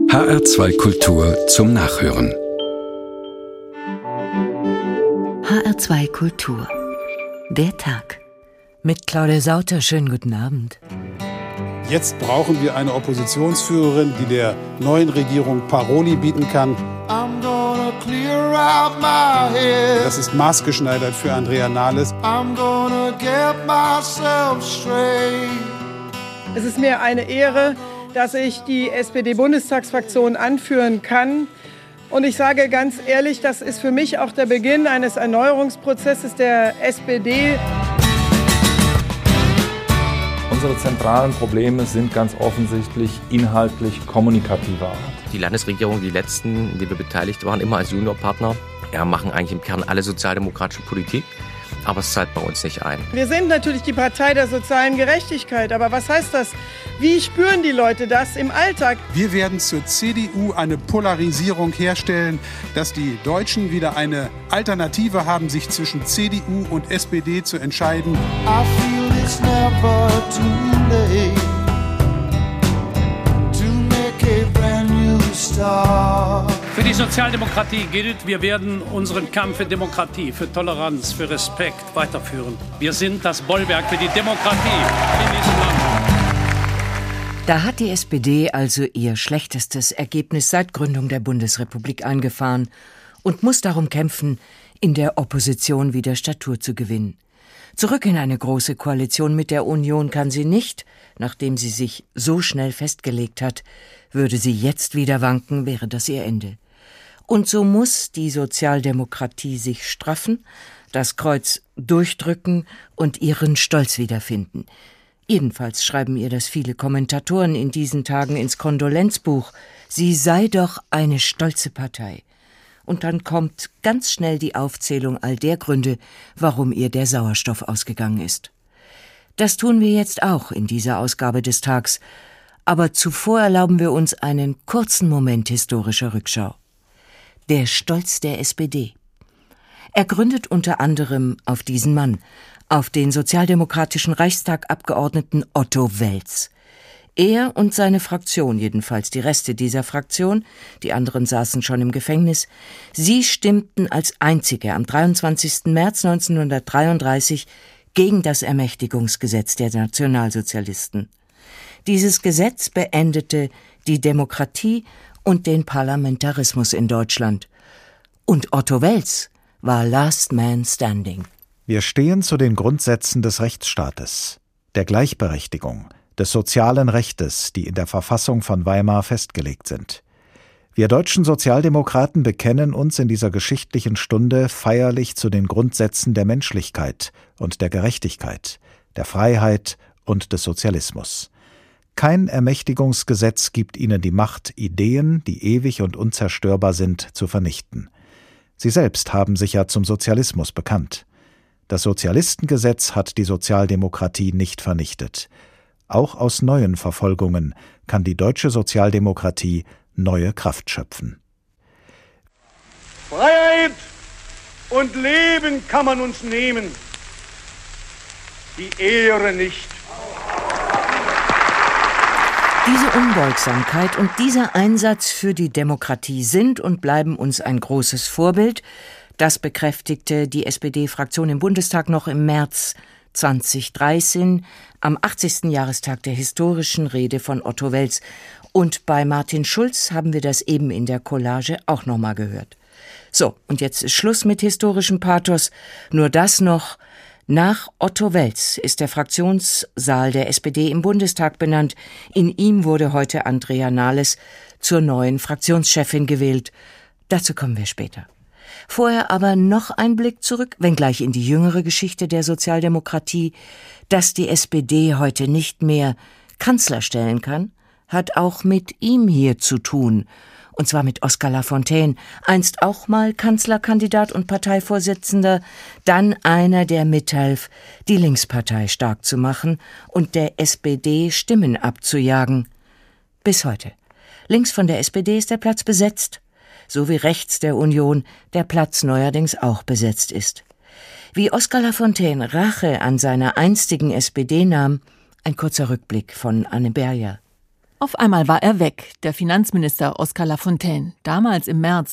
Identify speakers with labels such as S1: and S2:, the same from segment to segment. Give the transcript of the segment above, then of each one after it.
S1: HR2 Kultur zum Nachhören.
S2: HR2 Kultur. Der Tag.
S3: Mit Claudia Sauter, schönen guten Abend.
S4: Jetzt brauchen wir eine Oppositionsführerin, die der neuen Regierung Paroli bieten kann. Das ist maßgeschneidert für Andrea Nahles.
S5: Es ist mir eine Ehre, dass ich die SPD-Bundestagsfraktion anführen kann. Und ich sage ganz ehrlich, das ist für mich auch der Beginn eines Erneuerungsprozesses der SPD.
S6: Unsere zentralen Probleme sind ganz offensichtlich inhaltlich kommunikativer Art.
S7: Die Landesregierung, die letzten, in denen wir beteiligt waren, immer als Juniorpartner, machen eigentlich im Kern alle sozialdemokratische Politik. Aber es zahlt bei uns nicht ein.
S5: Wir sind natürlich die Partei der sozialen Gerechtigkeit. Aber was heißt das? Wie spüren die Leute das im Alltag?
S4: Wir werden zur CDU eine Polarisierung herstellen, dass die Deutschen wieder eine Alternative haben, sich zwischen CDU und SPD zu entscheiden. I feel it's never too late to make a brand new start.
S8: Für die Sozialdemokratie gilt, wir werden unseren Kampf für Demokratie, für Toleranz, für Respekt weiterführen. Wir sind das Bollwerk für die Demokratie in diesem Land.
S3: Da hat die SPD also ihr schlechtestes Ergebnis seit Gründung der Bundesrepublik eingefahren und muss darum kämpfen, in der Opposition wieder Statur zu gewinnen. Zurück in eine große Koalition mit der Union kann sie nicht, nachdem sie sich so schnell festgelegt hat. Würde sie jetzt wieder wanken, wäre das ihr Ende. Und so muss die Sozialdemokratie sich straffen, das Kreuz durchdrücken und ihren Stolz wiederfinden. Jedenfalls schreiben ihr das viele Kommentatoren in diesen Tagen ins Kondolenzbuch. Sie sei doch eine stolze Partei. Und dann kommt ganz schnell die Aufzählung all der Gründe, warum ihr der Sauerstoff ausgegangen ist. Das tun wir jetzt auch in dieser Ausgabe des Tags. Aber zuvor erlauben wir uns einen kurzen Moment historischer Rückschau. Der Stolz der SPD. Er gründet unter anderem auf diesen Mann, auf den sozialdemokratischen Reichstagabgeordneten Otto Wels. Er und seine Fraktion, jedenfalls die Reste dieser Fraktion, die anderen saßen schon im Gefängnis, sie stimmten als einzige am 23. März 1933 gegen das Ermächtigungsgesetz der Nationalsozialisten. Dieses Gesetz beendete die Demokratie und den Parlamentarismus in Deutschland. Und Otto Wels war Last Man Standing.
S9: Wir stehen zu den Grundsätzen des Rechtsstaates, der Gleichberechtigung, des sozialen Rechtes, die in der Verfassung von Weimar festgelegt sind. Wir deutschen Sozialdemokraten bekennen uns in dieser geschichtlichen Stunde feierlich zu den Grundsätzen der Menschlichkeit und der Gerechtigkeit, der Freiheit und des Sozialismus. Kein Ermächtigungsgesetz gibt ihnen die Macht, Ideen, die ewig und unzerstörbar sind, zu vernichten. Sie selbst haben sich ja zum Sozialismus bekannt. Das Sozialistengesetz hat die Sozialdemokratie nicht vernichtet. Auch aus neuen Verfolgungen kann die deutsche Sozialdemokratie neue Kraft schöpfen.
S10: Freiheit und Leben kann man uns nehmen, die Ehre nicht.
S3: Diese Unbeugsamkeit und dieser Einsatz für die Demokratie sind und bleiben uns ein großes Vorbild. Das bekräftigte die SPD-Fraktion im Bundestag noch im März 2013, am 80. Jahrestag der historischen Rede von Otto Wels. Und bei Martin Schulz haben wir das eben in der Collage auch nochmal gehört. So, und jetzt ist Schluss mit historischem Pathos. Nur das noch: Nach Otto Wels ist der Fraktionssaal der SPD im Bundestag benannt. In ihm wurde heute Andrea Nahles zur neuen Fraktionschefin gewählt. Dazu kommen wir später. Vorher aber noch ein Blick zurück, wenngleich in die jüngere Geschichte der Sozialdemokratie. Dass die SPD heute nicht mehr Kanzler stellen kann, hat auch mit ihm hier zu tun. Und zwar mit Oskar Lafontaine, einst auch mal Kanzlerkandidat und Parteivorsitzender, dann einer, der mithalf, die Linkspartei stark zu machen und der SPD Stimmen abzujagen. Bis heute. Links von der SPD ist der Platz besetzt, so wie rechts der Union der Platz neuerdings auch besetzt ist. Wie Oskar Lafontaine Rache an seiner einstigen SPD nahm, ein kurzer Rückblick von Anne Berger.
S11: Auf einmal war er weg, der Finanzminister Oskar Lafontaine, damals im März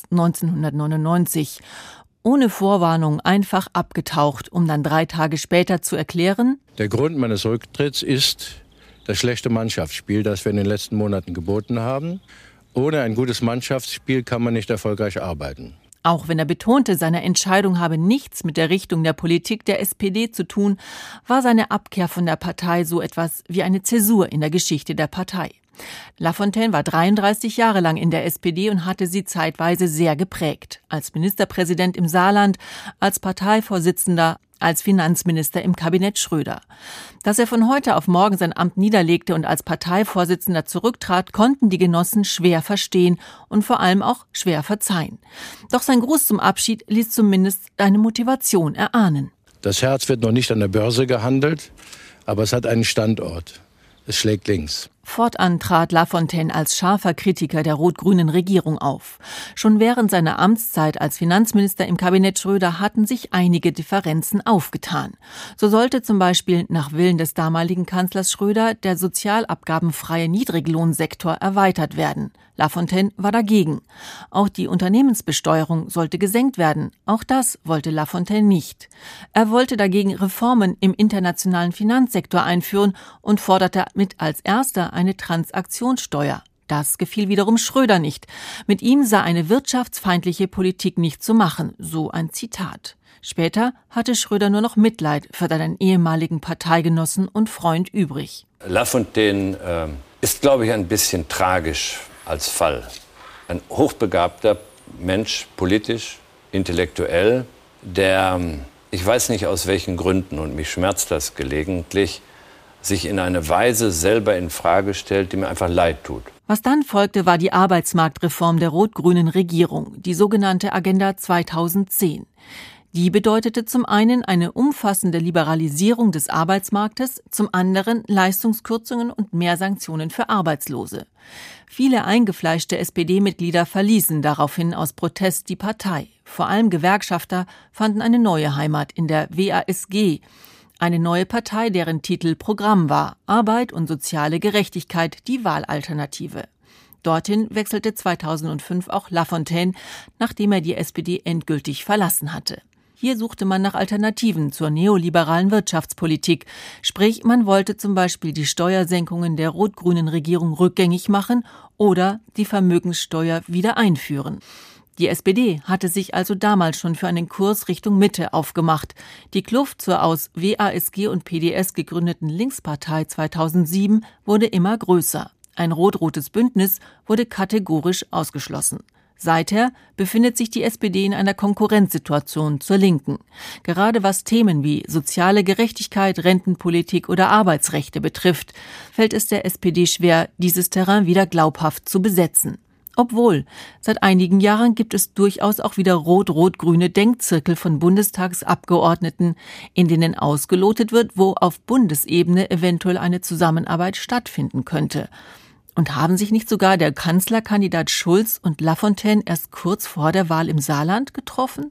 S11: 1999. Ohne Vorwarnung einfach abgetaucht, um dann 3 Tage später zu erklären:
S12: Der Grund meines Rücktritts ist das schlechte Mannschaftsspiel, das wir in den letzten Monaten geboten haben. Ohne ein gutes Mannschaftsspiel kann man nicht erfolgreich arbeiten.
S11: Auch wenn er betonte, seine Entscheidung habe nichts mit der Richtung der Politik der SPD zu tun, war seine Abkehr von der Partei so etwas wie eine Zäsur in der Geschichte der Partei. Lafontaine war 33 Jahre lang in der SPD und hatte sie zeitweise sehr geprägt. Als Ministerpräsident im Saarland, als Parteivorsitzender, als Finanzminister im Kabinett Schröder. Dass er von heute auf morgen sein Amt niederlegte und als Parteivorsitzender zurücktrat, konnten die Genossen schwer verstehen und vor allem auch schwer verzeihen. Doch sein Gruß zum Abschied ließ zumindest eine Motivation erahnen.
S12: Das Herz wird noch nicht an der Börse gehandelt, aber es hat einen Standort. Es schlägt links.
S11: Fortan trat Lafontaine als scharfer Kritiker der rot-grünen Regierung auf. Schon während seiner Amtszeit als Finanzminister im Kabinett Schröder hatten sich einige Differenzen aufgetan. So sollte zum Beispiel nach Willen des damaligen Kanzlers Schröder der sozialabgabenfreie Niedriglohnsektor erweitert werden. Lafontaine war dagegen. Auch die Unternehmensbesteuerung sollte gesenkt werden. Auch das wollte Lafontaine nicht. Er wollte dagegen Reformen im internationalen Finanzsektor einführen und forderte mit als erster eine Transaktionssteuer. Das gefiel wiederum Schröder nicht. Mit ihm sei eine wirtschaftsfeindliche Politik nicht zu machen, so ein Zitat. Später hatte Schröder nur noch Mitleid für seinen ehemaligen Parteigenossen und Freund übrig.
S13: Lafontaine ist, glaube ich, ein bisschen tragisch als Fall. Ein hochbegabter Mensch, politisch, intellektuell, der, ich weiß nicht aus welchen Gründen, und mich schmerzt das gelegentlich, sich in eine Weise selber in Frage stellt, die mir einfach leid tut.
S11: Was dann folgte, war die Arbeitsmarktreform der rot-grünen Regierung, die sogenannte Agenda 2010. Die bedeutete zum einen eine umfassende Liberalisierung des Arbeitsmarktes, zum anderen Leistungskürzungen und mehr Sanktionen für Arbeitslose. Viele eingefleischte SPD-Mitglieder verließen daraufhin aus Protest die Partei. Vor allem Gewerkschafter fanden eine neue Heimat in der WASG, eine neue Partei, deren Titel Programm war: Arbeit und soziale Gerechtigkeit, die Wahlalternative. Dorthin wechselte 2005 auch Lafontaine, nachdem er die SPD endgültig verlassen hatte. Hier suchte man nach Alternativen zur neoliberalen Wirtschaftspolitik. Sprich, man wollte zum Beispiel die Steuersenkungen der rot-grünen Regierung rückgängig machen oder die Vermögenssteuer wieder einführen. Die SPD hatte sich also damals schon für einen Kurs Richtung Mitte aufgemacht. Die Kluft zur aus WASG und PDS gegründeten Linkspartei 2007 wurde immer größer. Ein rot-rotes Bündnis wurde kategorisch ausgeschlossen. Seither befindet sich die SPD in einer Konkurrenzsituation zur Linken. Gerade was Themen wie soziale Gerechtigkeit, Rentenpolitik oder Arbeitsrechte betrifft, fällt es der SPD schwer, dieses Terrain wieder glaubhaft zu besetzen. Obwohl, seit einigen Jahren gibt es durchaus auch wieder rot-rot-grüne Denkzirkel von Bundestagsabgeordneten, in denen ausgelotet wird, wo auf Bundesebene eventuell eine Zusammenarbeit stattfinden könnte. Und haben sich nicht sogar der Kanzlerkandidat Schulz und Lafontaine erst kurz vor der Wahl im Saarland getroffen?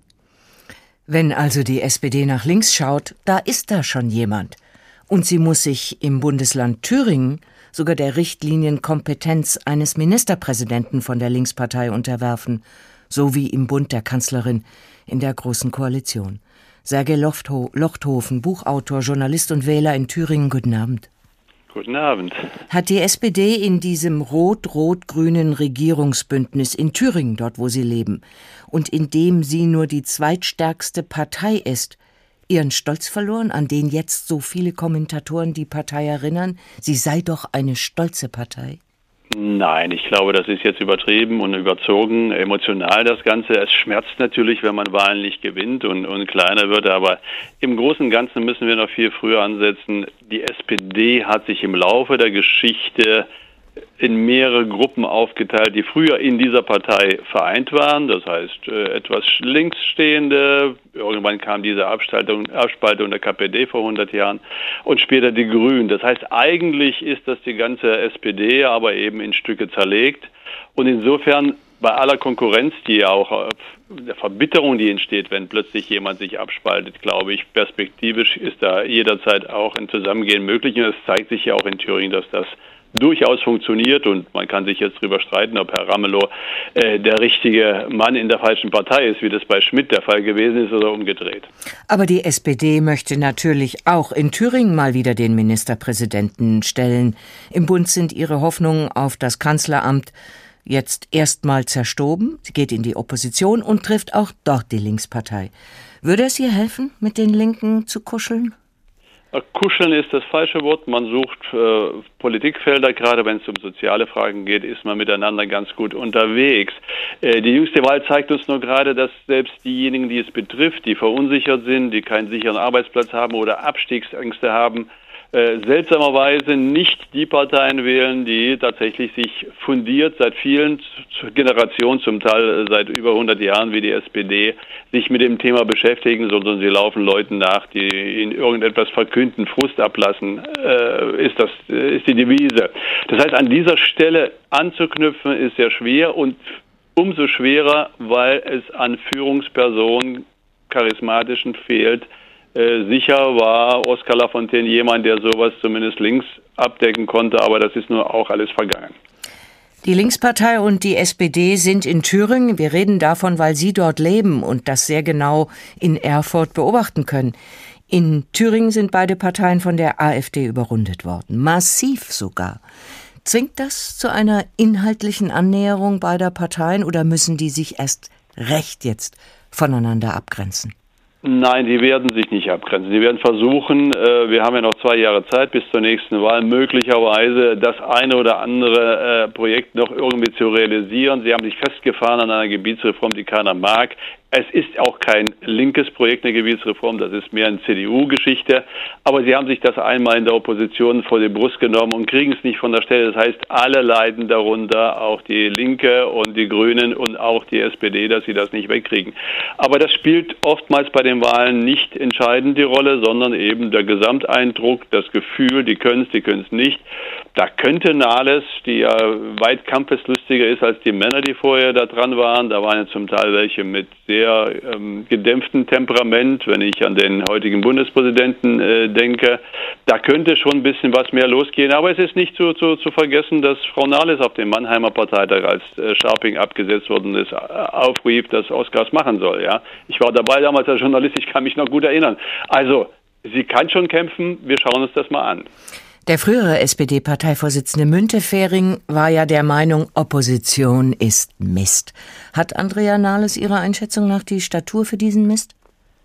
S3: Wenn also die SPD nach links schaut, da ist da schon jemand. Und sie muss sich im Bundesland Thüringen sogar der Richtlinienkompetenz eines Ministerpräsidenten von der Linkspartei unterwerfen, so wie im Bund der Kanzlerin in der Großen Koalition. Sergej Lochthofen, Buchautor, Journalist und Wähler in Thüringen, guten Abend.
S14: Guten Abend.
S3: Hat die SPD in diesem rot-rot-grünen Regierungsbündnis in Thüringen, dort wo Sie leben, und in dem sie nur die zweitstärkste Partei ist, ihren Stolz verloren, an den jetzt so viele Kommentatoren die Partei erinnern? Sie sei doch eine stolze Partei.
S14: Nein, ich glaube, das ist jetzt übertrieben und überzogen, emotional das Ganze. Es schmerzt natürlich, wenn man Wahlen nicht gewinnt und kleiner wird, aber im Großen und Ganzen müssen wir noch viel früher ansetzen. Die SPD hat sich im Laufe der Geschichte in mehrere Gruppen aufgeteilt, die früher in dieser Partei vereint waren. Das heißt, etwas links stehende, irgendwann kam diese Abspaltung der KPD vor 100 Jahren und später die Grünen. Das heißt, eigentlich ist das die ganze SPD, aber eben in Stücke zerlegt. Und insofern bei aller Konkurrenz, die auch der Verbitterung, die entsteht, wenn plötzlich jemand sich abspaltet, glaube ich, perspektivisch ist da jederzeit auch ein Zusammengehen möglich. Und es zeigt sich ja auch in Thüringen, dass das durchaus funktioniert. Und man kann sich jetzt darüber streiten, ob Herr Ramelow der richtige Mann in der falschen Partei ist, wie das bei Schmidt der Fall gewesen ist oder umgedreht.
S3: Aber die SPD möchte natürlich auch in Thüringen mal wieder den Ministerpräsidenten stellen. Im Bund sind ihre Hoffnungen auf das Kanzleramt jetzt erstmal zerstoben. Sie geht in die Opposition und trifft auch dort die Linkspartei. Würde es ihr helfen, mit den Linken zu kuscheln?
S14: Kuscheln ist das falsche Wort. Man sucht Politikfelder, gerade wenn es um soziale Fragen geht, ist man miteinander ganz gut unterwegs. Die jüngste Wahl zeigt uns nur gerade, dass selbst diejenigen, die es betrifft, die verunsichert sind, die keinen sicheren Arbeitsplatz haben oder Abstiegsängste haben, seltsamerweise nicht die Parteien wählen, die tatsächlich sich fundiert seit vielen Generationen, zum Teil seit über 100 Jahren wie die SPD, sich mit dem Thema beschäftigen, sondern sie laufen Leuten nach, die in irgendetwas verkünden, Frust ablassen, ist die Devise. Das heißt, an dieser Stelle anzuknüpfen ist sehr schwer und umso schwerer, weil es an Führungspersonen, charismatischen fehlt. Sicher war Oskar Lafontaine jemand, der sowas zumindest links abdecken konnte, aber das ist nur auch alles vergangen.
S3: Die Linkspartei und die SPD sind in Thüringen. Wir reden davon, weil Sie dort leben und das sehr genau in Erfurt beobachten können. In Thüringen sind beide Parteien von der AfD überrundet worden. Massiv sogar. Zwingt das zu einer inhaltlichen Annäherung beider Parteien oder müssen die sich erst recht jetzt voneinander abgrenzen?
S14: Nein, die werden sich nicht abgrenzen. Die werden versuchen, wir haben ja noch 2 Jahre Zeit bis zur nächsten Wahl, möglicherweise das eine oder andere Projekt noch irgendwie zu realisieren. Sie haben sich festgefahren an einer Gebietsreform, die keiner mag. Es ist auch kein linkes Projekt, eine Gebietsreform, das ist mehr eine CDU-Geschichte. Aber sie haben sich das einmal in der Opposition vor die Brust genommen und kriegen es nicht von der Stelle. Das heißt, alle leiden darunter, auch die Linke und die Grünen und auch die SPD, dass sie das nicht wegkriegen. Aber das spielt oftmals bei den Wahlen nicht entscheidend die Rolle, sondern eben der Gesamteindruck, das Gefühl, die können es nicht. Da könnte Nahles, die ja weit kampfeslustiger ist als die Männer, die vorher da dran waren, da waren ja zum Teil welche mit sehr gedämpftem Temperament, wenn ich an den heutigen Bundespräsidenten denke, da könnte schon ein bisschen was mehr losgehen. Aber es ist nicht zu vergessen, dass Frau Nahles auf dem Mannheimer Parteitag, als Scharping abgesetzt worden ist, aufrief, dass Oskar es machen soll. Ja, ich war dabei damals als Journalist, ich kann mich noch gut erinnern. Also, sie kann schon kämpfen, wir schauen uns das mal an.
S3: Der frühere SPD-Parteivorsitzende Müntefering war ja der Meinung, Opposition ist Mist. Hat Andrea Nahles Ihrer Einschätzung nach die Statur für diesen Mist?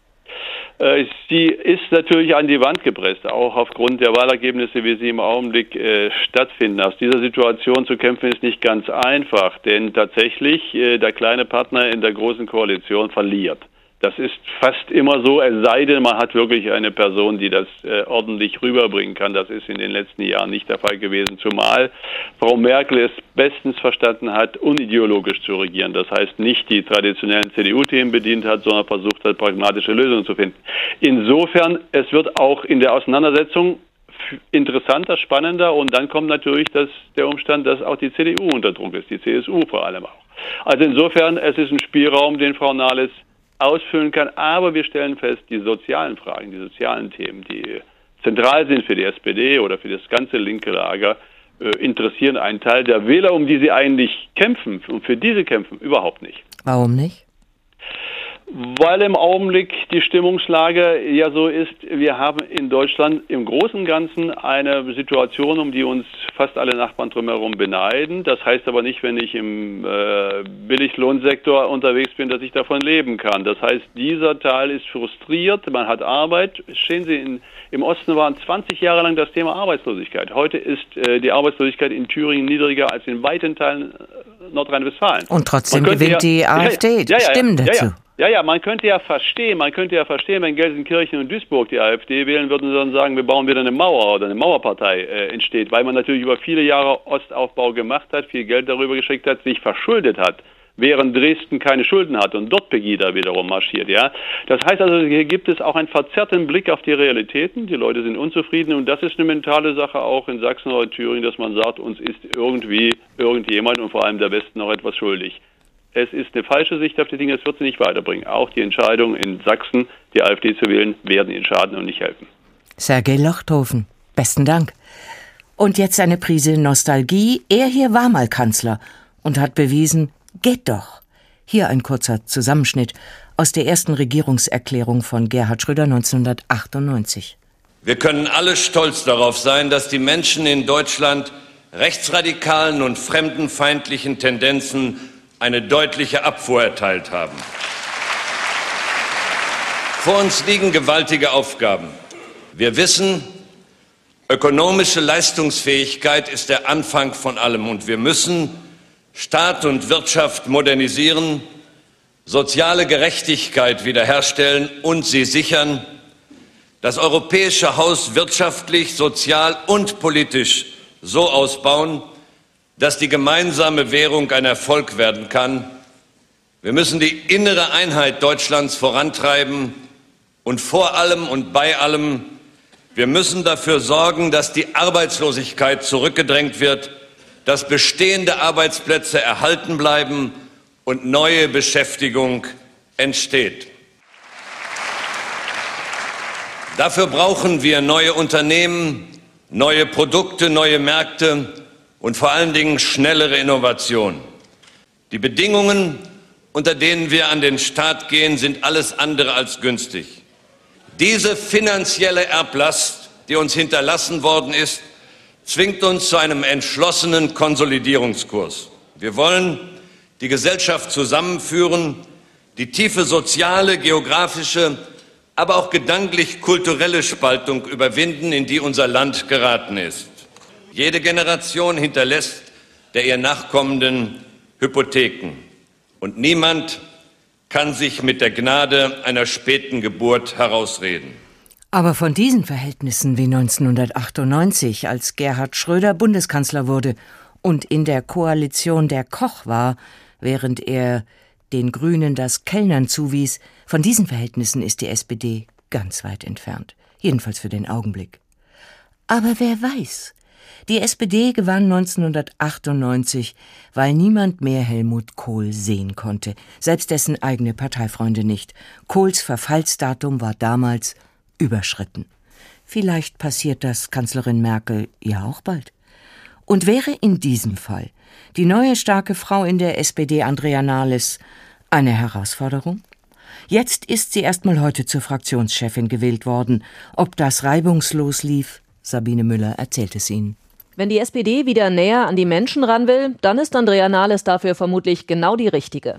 S14: Sie ist natürlich an die Wand gepresst, auch aufgrund der Wahlergebnisse, wie sie im Augenblick stattfinden. Aus dieser Situation zu kämpfen ist nicht ganz einfach, denn tatsächlich der kleine Partner in der großen Koalition verliert. Das ist fast immer so, es sei denn, man hat wirklich eine Person, die das ordentlich rüberbringen kann. Das ist in den letzten Jahren nicht der Fall gewesen, zumal Frau Merkel es bestens verstanden hat, unideologisch zu regieren. Das heißt, nicht die traditionellen CDU-Themen bedient hat, sondern versucht hat, pragmatische Lösungen zu finden. Insofern, es wird auch in der Auseinandersetzung interessanter, spannender und dann kommt natürlich der Umstand, dass auch die CDU unter Druck ist, die CSU vor allem auch. Also insofern, es ist ein Spielraum, den Frau Nahles ausfüllen kann, aber wir stellen fest, die sozialen Fragen, die sozialen Themen, die zentral sind für die SPD oder für das ganze linke Lager, interessieren einen Teil der Wähler, um die sie eigentlich kämpfen und für diese kämpfen, überhaupt nicht.
S3: Warum nicht?
S14: Weil im Augenblick die Stimmungslage ja so ist, wir haben in Deutschland im Großen und Ganzen eine Situation, um die uns fast alle Nachbarn drumherum beneiden. Das heißt aber nicht, wenn ich im Billiglohnsektor unterwegs bin, dass ich davon leben kann. Das heißt, dieser Teil ist frustriert, man hat Arbeit. Sehen Sie, im Osten waren 20 Jahre lang das Thema Arbeitslosigkeit. Heute ist die Arbeitslosigkeit in Thüringen niedriger als in weiten Teilen Nordrhein-Westfalen.
S3: Und trotzdem gewinnt die AfD. Stimmen dazu.
S14: Ja, man könnte ja verstehen, wenn Gelsenkirchen und Duisburg die AfD wählen würden, dann sagen, wir bauen wieder eine Mauer oder eine Mauerpartei entsteht, weil man natürlich über viele Jahre Ostaufbau gemacht hat, viel Geld darüber geschickt hat, sich verschuldet hat, während Dresden keine Schulden hat und dort Pegida wiederum marschiert, ja. Das heißt also, hier gibt es auch einen verzerrten Blick auf die Realitäten, die Leute sind unzufrieden und das ist eine mentale Sache auch in Sachsen oder Thüringen, dass man sagt, uns ist irgendwie irgendjemand und vor allem der Westen noch etwas schuldig. Es ist eine falsche Sicht auf die Dinge, es wird sie nicht weiterbringen. Auch die Entscheidung in Sachsen, die AfD zu wählen, werden ihnen schaden und nicht helfen.
S3: Sergej Lochthofen, besten Dank. Und jetzt eine Prise Nostalgie. Er hier war mal Kanzler und hat bewiesen, geht doch. Hier ein kurzer Zusammenschnitt aus der ersten Regierungserklärung von Gerhard Schröder 1998.
S13: Wir können alle stolz darauf sein, dass die Menschen in Deutschland rechtsradikalen und fremdenfeindlichen Tendenzen eine deutliche Abfuhr erteilt haben. Vor uns liegen gewaltige Aufgaben. Wir wissen, ökonomische Leistungsfähigkeit ist der Anfang von allem und wir müssen Staat und Wirtschaft modernisieren, soziale Gerechtigkeit wiederherstellen und sie sichern, das europäische Haus wirtschaftlich, sozial und politisch so ausbauen, dass die gemeinsame Währung ein Erfolg werden kann. Wir müssen die innere Einheit Deutschlands vorantreiben und vor allem und bei allem, wir müssen dafür sorgen, dass die Arbeitslosigkeit zurückgedrängt wird, dass bestehende Arbeitsplätze erhalten bleiben und neue Beschäftigung entsteht. Dafür brauchen wir neue Unternehmen, neue Produkte, neue Märkte und vor allen Dingen schnellere Innovation. Die Bedingungen, unter denen wir an den Start gehen, sind alles andere als günstig. Diese finanzielle Erblast, die uns hinterlassen worden ist, zwingt uns zu einem entschlossenen Konsolidierungskurs. Wir wollen die Gesellschaft zusammenführen, die tiefe soziale, geografische, aber auch gedanklich-kulturelle Spaltung überwinden, in die unser Land geraten ist. Jede Generation hinterlässt der ihr Nachkommenden Hypotheken. Und niemand kann sich mit der Gnade einer späten Geburt herausreden.
S3: Aber von diesen Verhältnissen wie 1998, als Gerhard Schröder Bundeskanzler wurde und in der Koalition der Koch war, während er den Grünen das Kellnern zuwies, von diesen Verhältnissen ist die SPD ganz weit entfernt. Jedenfalls für den Augenblick. Aber wer weiß, die SPD gewann 1998, weil niemand mehr Helmut Kohl sehen konnte, selbst dessen eigene Parteifreunde nicht. Kohls Verfallsdatum war damals überschritten. Vielleicht passiert das Kanzlerin Merkel ja auch bald. Und wäre in diesem Fall die neue starke Frau in der SPD, Andrea Nahles, eine Herausforderung? Jetzt ist sie erstmal heute zur Fraktionschefin gewählt worden. Ob das reibungslos lief? Sabine Müller erzählt es Ihnen.
S15: Wenn die SPD wieder näher an die Menschen ran will, dann ist Andrea Nahles dafür vermutlich genau die Richtige.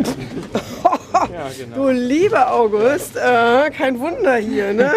S5: Ja, genau. Du lieber August, kein Wunder hier, ne?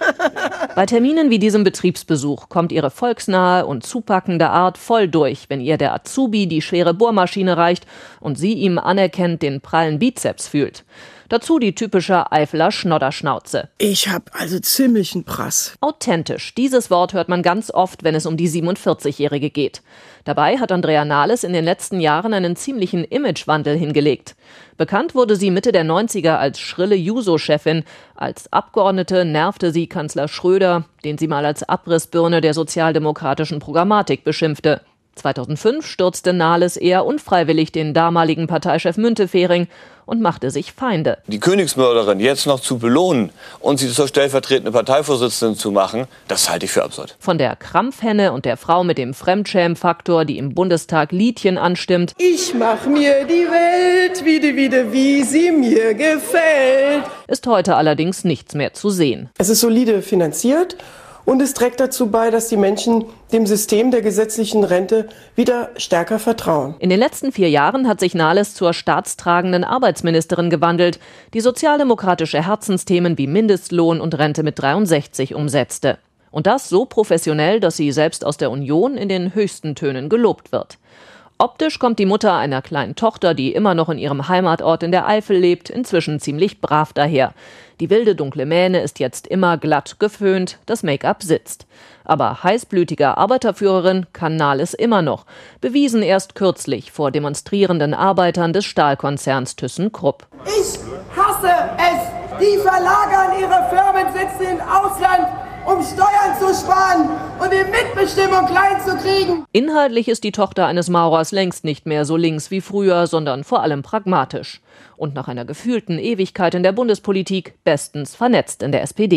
S15: Bei Terminen wie diesem Betriebsbesuch kommt ihre volksnahe und zupackende Art voll durch, wenn ihr der Azubi die schwere Bohrmaschine reicht und sie ihm anerkennt den prallen Bizeps fühlt. Dazu die typische Eifeler Schnodderschnauze.
S5: Ich hab also ziemlichen Prass.
S15: Authentisch. Dieses Wort hört man ganz oft, wenn es um die 47-Jährige geht. Dabei hat Andrea Nahles in den letzten Jahren einen ziemlichen Imagewandel hingelegt. Bekannt wurde sie Mitte der 90er als schrille Juso-Chefin. Als Abgeordnete nervte sie Kanzler Schröder, den sie mal als Abrissbirne der sozialdemokratischen Programmatik beschimpfte. 2005 stürzte Nahles eher unfreiwillig den damaligen Parteichef Müntefering und machte sich Feinde.
S16: Die Königsmörderin jetzt noch zu belohnen und sie zur stellvertretenden Parteivorsitzenden zu machen, das halte ich für absurd.
S15: Von der Krampfhenne und der Frau mit dem Fremdschämfaktor, die im Bundestag Liedchen anstimmt.
S5: Ich mach mir die Welt wieder, wie sie mir gefällt.
S15: Ist heute allerdings nichts mehr zu sehen.
S5: Es ist solide finanziert. Und es trägt dazu bei, dass die Menschen dem System der gesetzlichen Rente wieder stärker vertrauen.
S15: In den letzten 4 Jahren hat sich Nahles zur staatstragenden Arbeitsministerin gewandelt, die sozialdemokratische Herzensthemen wie Mindestlohn und Rente mit 63 umsetzte. Und das so professionell, dass sie selbst aus der Union in den höchsten Tönen gelobt wird. Optisch kommt die Mutter einer kleinen Tochter, die immer noch in ihrem Heimatort in der Eifel lebt, inzwischen ziemlich brav daher. Die wilde, dunkle Mähne ist jetzt immer glatt geföhnt, das Make-up sitzt. Aber heißblütiger Arbeiterführerin kann Nahles immer noch, bewiesen erst kürzlich vor demonstrierenden Arbeitern des Stahlkonzerns ThyssenKrupp.
S17: Ich hasse es! Die verlagern ihre Firmensitze ins Ausland, um Steuern zu sparen und die Mitbestimmung klein zu kriegen.
S15: Inhaltlich ist die Tochter eines Maurers längst nicht mehr so links wie früher, sondern vor allem pragmatisch. Und nach einer gefühlten Ewigkeit in der Bundespolitik bestens vernetzt in der SPD.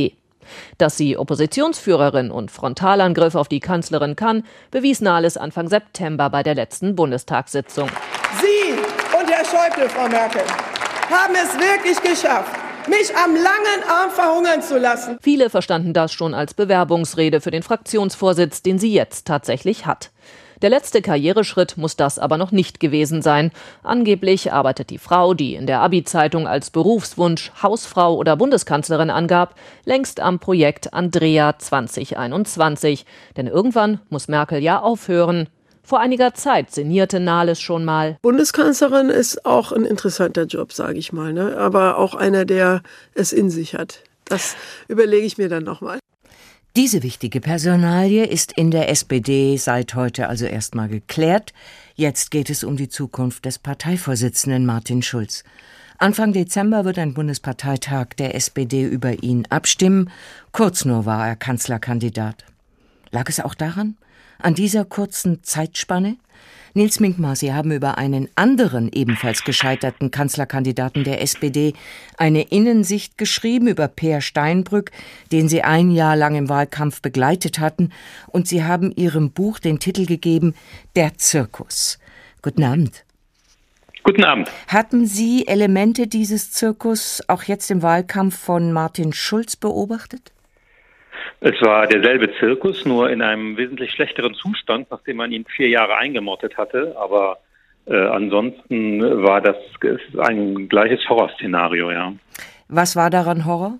S15: Dass sie Oppositionsführerin und Frontalangriff auf die Kanzlerin kann, bewies Nahles Anfang September bei der letzten Bundestagssitzung.
S17: Sie und Herr Schäuble, Frau Merkel, haben es wirklich geschafft, mich am langen Arm verhungern zu lassen.
S15: Viele verstanden das schon als Bewerbungsrede für den Fraktionsvorsitz, den sie jetzt tatsächlich hat. Der letzte Karriereschritt muss das aber noch nicht gewesen sein. Angeblich arbeitet die Frau, die in der Abi-Zeitung als Berufswunsch Hausfrau oder Bundeskanzlerin angab, längst am Projekt Andrea 2021. Denn irgendwann muss Merkel ja aufhören. Vor einiger Zeit sinnierte Nahles schon mal.
S5: Bundeskanzlerin ist auch ein interessanter Job, sage ich mal, ne? Aber auch einer, der es in sich hat. Das überlege ich mir dann nochmal.
S3: Diese wichtige Personalie ist in der SPD seit heute also erstmal geklärt. Jetzt geht es um die Zukunft des Parteivorsitzenden Martin Schulz. Anfang Dezember wird ein Bundesparteitag der SPD über ihn abstimmen. Kurz nur war er Kanzlerkandidat. Lag es auch daran? An dieser kurzen Zeitspanne? Nils Minkmar, Sie haben über einen anderen, ebenfalls gescheiterten Kanzlerkandidaten der SPD eine Innensicht geschrieben, über Peer Steinbrück, den Sie ein Jahr lang im Wahlkampf begleitet hatten. Und Sie haben Ihrem Buch den Titel gegeben, Der Zirkus. Guten Abend.
S18: Guten Abend.
S3: Hatten Sie Elemente dieses Zirkus auch jetzt im Wahlkampf von Martin Schulz beobachtet?
S18: Es war derselbe Zirkus, nur in einem wesentlich schlechteren Zustand, nachdem man ihn 4 Jahre eingemottet hatte. Aber ansonsten war das ein gleiches Horrorszenario, ja.
S3: Was war daran Horror?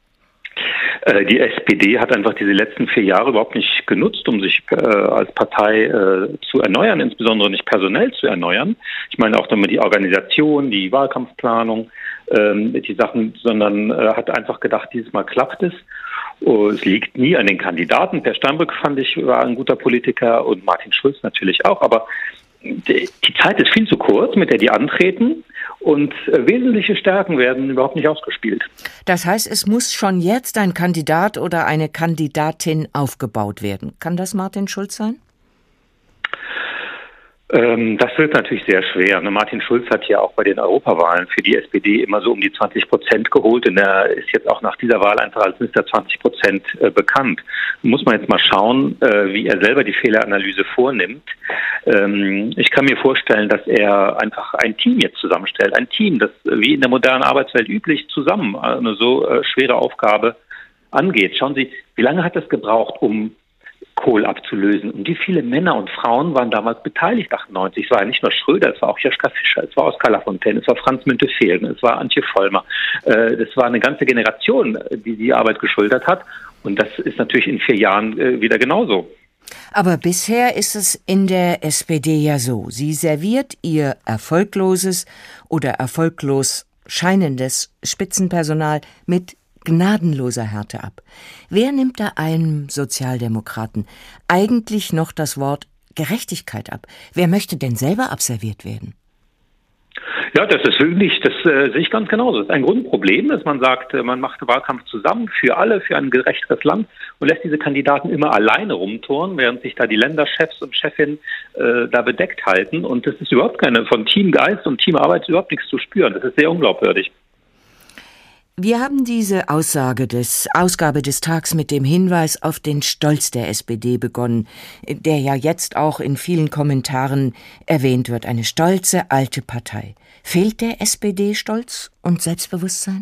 S18: Die SPD hat einfach diese letzten 4 Jahre überhaupt nicht genutzt, um sich als Partei zu erneuern, insbesondere nicht personell zu erneuern. Ich meine auch nochmal die Organisation, die Wahlkampfplanung, die Sachen, sondern hat einfach gedacht, dieses Mal klappt es. Es liegt nie an den Kandidaten. Per Steinbrück fand ich, war ein guter Politiker und Martin Schulz natürlich auch. Aber die Zeit ist viel zu kurz, mit der die antreten und wesentliche Stärken werden überhaupt nicht ausgespielt.
S3: Das heißt, es muss schon jetzt ein Kandidat oder eine Kandidatin aufgebaut werden. Kann das Martin Schulz sein?
S18: Das wird natürlich sehr schwer. Martin Schulz hat ja auch bei den Europawahlen für die SPD immer so um die 20% geholt und er ist jetzt auch nach dieser Wahl einfach als Mr. 20% bekannt. Muss man jetzt mal schauen, wie er selber die Fehleranalyse vornimmt. Ich kann mir vorstellen, dass er einfach ein Team jetzt zusammenstellt. Ein Team, das wie in der modernen Arbeitswelt üblich zusammen eine so schwere Aufgabe angeht. Schauen Sie, wie lange hat es gebraucht, um Kohl abzulösen? Und wie viele Männer und Frauen waren damals beteiligt, 98? Es war ja nicht nur Schröder, es war auch Joschka Fischer, es war Oskar Lafontaine, es war Franz Müntefering, es war Antje Vollmer. Das war eine ganze Generation, die Arbeit geschultert hat. Und das ist natürlich in 4 Jahren wieder genauso.
S3: Aber bisher ist es in der SPD ja so. Sie serviert ihr erfolgloses oder erfolglos scheinendes Spitzenpersonal mit gnadenloser Härte ab. Wer nimmt da einem Sozialdemokraten eigentlich noch das Wort Gerechtigkeit ab? Wer möchte denn selber abserviert werden?
S18: Ja, das ist wirklich, das sehe ich ganz genauso. Das ist ein Grundproblem, dass man sagt, man macht Wahlkampf zusammen für alle, für ein gerechteres Land und lässt diese Kandidaten immer alleine rumtouren, während sich da die Länderchefs und Chefinnen da bedeckt halten. Und das ist überhaupt keine, von Teamgeist und Teamarbeit ist überhaupt nichts zu spüren. Das ist sehr unglaubwürdig.
S3: Wir haben diese Ausgabe des Tags mit dem Hinweis auf den Stolz der SPD begonnen, der ja jetzt auch in vielen Kommentaren erwähnt wird. Eine stolze, alte Partei. Fehlt der SPD Stolz und Selbstbewusstsein?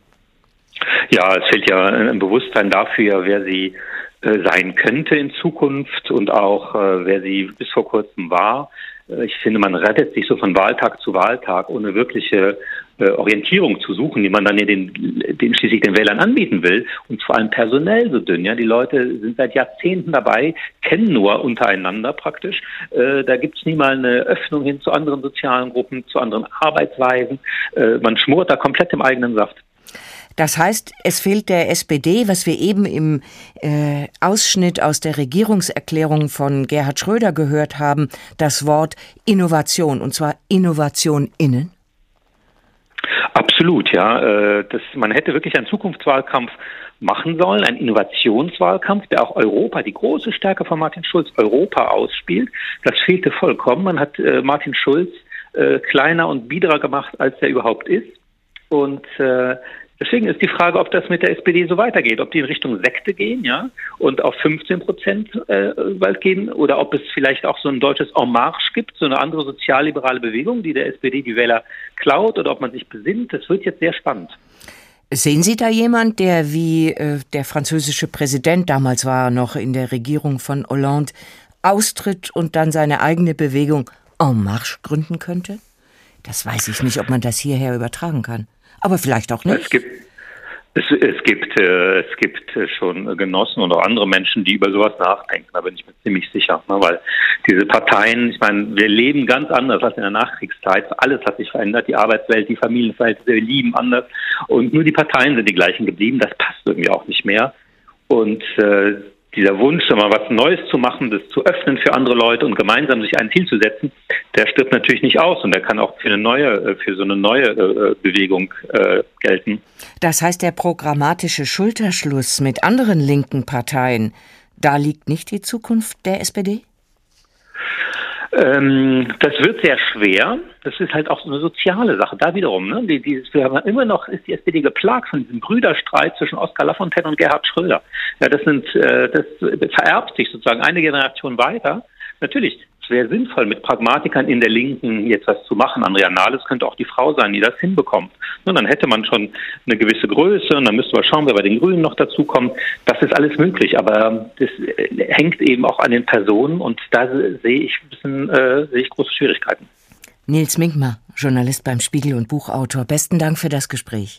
S18: Ja, es fehlt ja ein Bewusstsein dafür, wer sie sein könnte in Zukunft und auch wer sie bis vor kurzem war. Ich finde, man rettet sich so von Wahltag zu Wahltag, ohne wirkliche Orientierung zu suchen, die man dann schließlich den Wählern anbieten will. Und vor allem personell so dünn. Ja, die Leute sind seit Jahrzehnten dabei, kennen nur untereinander praktisch. Da gibt es nie mal eine Öffnung hin zu anderen sozialen Gruppen, zu anderen Arbeitsweisen. Man schmort da komplett im eigenen Saft.
S3: Das heißt, es fehlt der SPD, was wir eben im Ausschnitt aus der Regierungserklärung von Gerhard Schröder gehört haben, das Wort Innovation, und zwar Innovation innen?
S18: Absolut, ja. Man hätte wirklich einen Zukunftswahlkampf machen sollen, einen Innovationswahlkampf, der auch Europa, die große Stärke von Martin Schulz, Europa ausspielt. Das fehlte vollkommen. Man hat Martin Schulz kleiner und biederer gemacht, als er überhaupt ist. Und Deswegen ist die Frage, ob das mit der SPD so weitergeht, ob die in Richtung Sekte gehen, ja, und auf 15% bald gehen, oder ob es vielleicht auch so ein deutsches En Marche gibt, so eine andere sozialliberale Bewegung, die der SPD die Wähler klaut, oder ob man sich besinnt. Das wird jetzt sehr spannend.
S3: Sehen Sie da jemand, der wie der französische Präsident, damals war er noch in der Regierung von Hollande, austritt und dann seine eigene Bewegung En Marche gründen könnte? Das weiß ich nicht, ob man das hierher übertragen kann. Aber vielleicht auch nicht.
S18: Es gibt schon Genossen oder andere Menschen, die über sowas nachdenken. Da bin ich mir ziemlich sicher. Ne? Weil diese Parteien, ich meine, wir leben ganz anders als in der Nachkriegszeit. Alles hat sich verändert. Die Arbeitswelt, die Familienverhältnisse, wir lieben anders. Und nur die Parteien sind die gleichen geblieben. Das passt irgendwie auch nicht mehr. Und dieser Wunsch, mal was Neues zu machen, das zu öffnen für andere Leute und gemeinsam sich ein Ziel zu setzen, der stirbt natürlich nicht aus und der kann auch für so eine neue Bewegung gelten.
S3: Das heißt, der programmatische Schulterschluss mit anderen linken Parteien, da liegt nicht die Zukunft der SPD?
S18: Das wird sehr schwer. Das ist halt auch so eine soziale Sache. Da wiederum, ne? Immer noch ist die SPD geplagt von diesem Brüderstreit zwischen Oskar Lafontaine und Gerhard Schröder. Ja, das vererbt sich sozusagen eine Generation weiter. Natürlich, es wäre sinnvoll, mit Pragmatikern in der Linken jetzt was zu machen. Andrea Nahles könnte auch die Frau sein, die das hinbekommt. Und dann hätte man schon eine gewisse Größe und dann müsste man schauen, wer bei den Grünen noch dazukommt. Das ist alles möglich, aber das hängt eben auch an den Personen und da sehe ich große Schwierigkeiten.
S3: Nils Minkmar, Journalist beim Spiegel und Buchautor. Besten Dank für das Gespräch.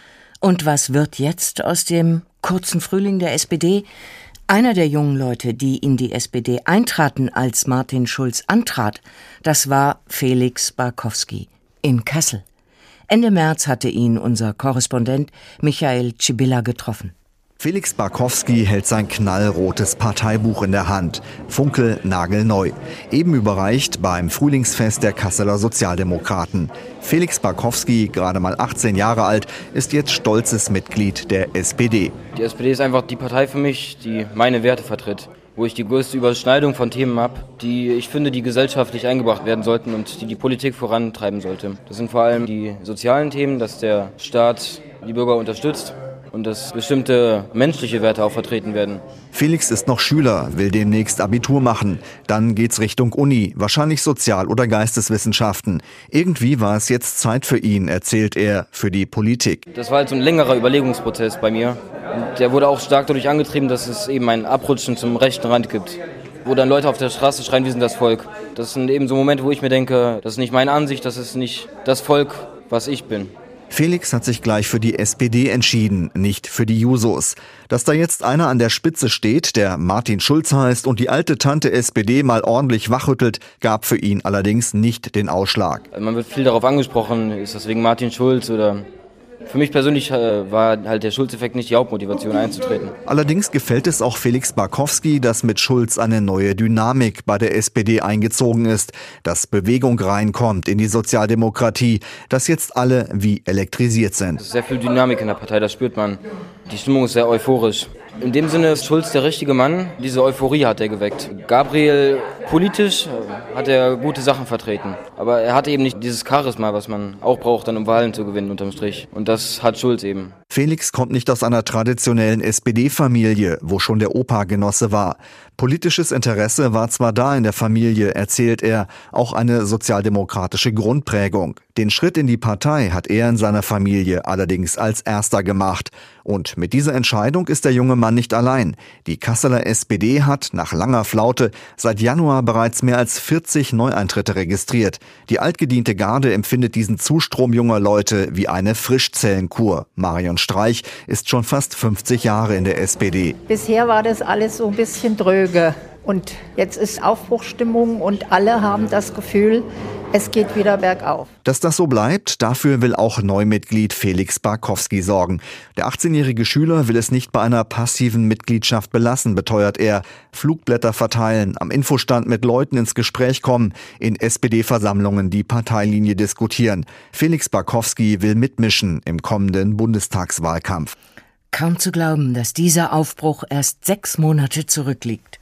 S3: Und was wird jetzt aus dem kurzen Frühling der SPD? Einer der jungen Leute, die in die SPD eintraten, als Martin Schulz antrat, das war Felix Barkowski in Kassel. Ende März hatte ihn unser Korrespondent Michael Tschibilla getroffen.
S19: Felix Barkowski hält sein knallrotes Parteibuch in der Hand, funkelnagelneu, eben überreicht beim Frühlingsfest der Kasseler Sozialdemokraten. Felix Barkowski, gerade mal 18 Jahre alt, ist jetzt stolzes Mitglied der SPD.
S20: Die SPD ist einfach die Partei für mich, die meine Werte vertritt, wo ich die größte Überschneidung von Themen habe, die ich finde, die gesellschaftlich eingebracht werden sollten und die Politik vorantreiben sollte. Das sind vor allem die sozialen Themen, dass der Staat die Bürger unterstützt und dass bestimmte menschliche Werte auch vertreten werden.
S19: Felix ist noch Schüler, will demnächst Abitur machen. Dann geht's Richtung Uni, wahrscheinlich Sozial- oder Geisteswissenschaften. Irgendwie war es jetzt Zeit für ihn, erzählt er, für die Politik.
S20: Das war halt so ein längerer Überlegungsprozess bei mir. Und der wurde auch stark dadurch angetrieben, dass es eben ein Abrutschen zum rechten Rand gibt. Wo dann Leute auf der Straße schreien, wir sind das Volk. Das sind eben so Momente, wo ich mir denke, das ist nicht meine Ansicht, das ist nicht das Volk, was ich bin.
S19: Felix hat sich gleich für die SPD entschieden, nicht für die Jusos. Dass da jetzt einer an der Spitze steht, der Martin Schulz heißt und die alte Tante SPD mal ordentlich wachrüttelt, gab für ihn allerdings nicht den Ausschlag.
S20: Man wird viel darauf angesprochen, ist das wegen Martin Schulz oder... Für mich persönlich war halt der Schulz-Effekt nicht die Hauptmotivation einzutreten.
S19: Allerdings gefällt es auch Felix Barkowski, dass mit Schulz eine neue Dynamik bei der SPD eingezogen ist, dass Bewegung reinkommt in die Sozialdemokratie, dass jetzt alle wie elektrisiert sind.
S20: Es ist sehr viel Dynamik in der Partei, das spürt man. Die Stimmung ist sehr euphorisch. In dem Sinne ist Schulz der richtige Mann. Diese Euphorie hat er geweckt. Gabriel, politisch hat er gute Sachen vertreten. Aber er hat eben nicht dieses Charisma, was man auch braucht, dann um Wahlen zu gewinnen unterm Strich. Und das hat Schulz eben.
S19: Felix kommt nicht aus einer traditionellen SPD-Familie, wo schon der Opa Genosse war. Politisches Interesse war zwar da in der Familie, erzählt er, auch eine sozialdemokratische Grundprägung. Den Schritt in die Partei hat er in seiner Familie allerdings als erster gemacht. Und mit dieser Entscheidung ist der junge Mann nicht allein. Die Kasseler SPD hat nach langer Flaute seit Januar bereits mehr als 40 Neueintritte registriert. Die altgediente Garde empfindet diesen Zustrom junger Leute wie eine Frischzellenkur. Marion Streich ist schon fast 50 Jahre in der SPD.
S21: Bisher war das alles so ein bisschen dröge. Und jetzt ist Aufbruchsstimmung und alle haben das Gefühl, es geht wieder bergauf.
S19: Dass das so bleibt, dafür will auch Neumitglied Felix Barkowski sorgen. Der 18-jährige Schüler will es nicht bei einer passiven Mitgliedschaft belassen, beteuert er. Flugblätter verteilen, am Infostand mit Leuten ins Gespräch kommen, in SPD-Versammlungen die Parteilinie diskutieren. Felix Barkowski will mitmischen im kommenden Bundestagswahlkampf.
S3: Kaum zu glauben, dass dieser Aufbruch erst 6 Monate zurückliegt.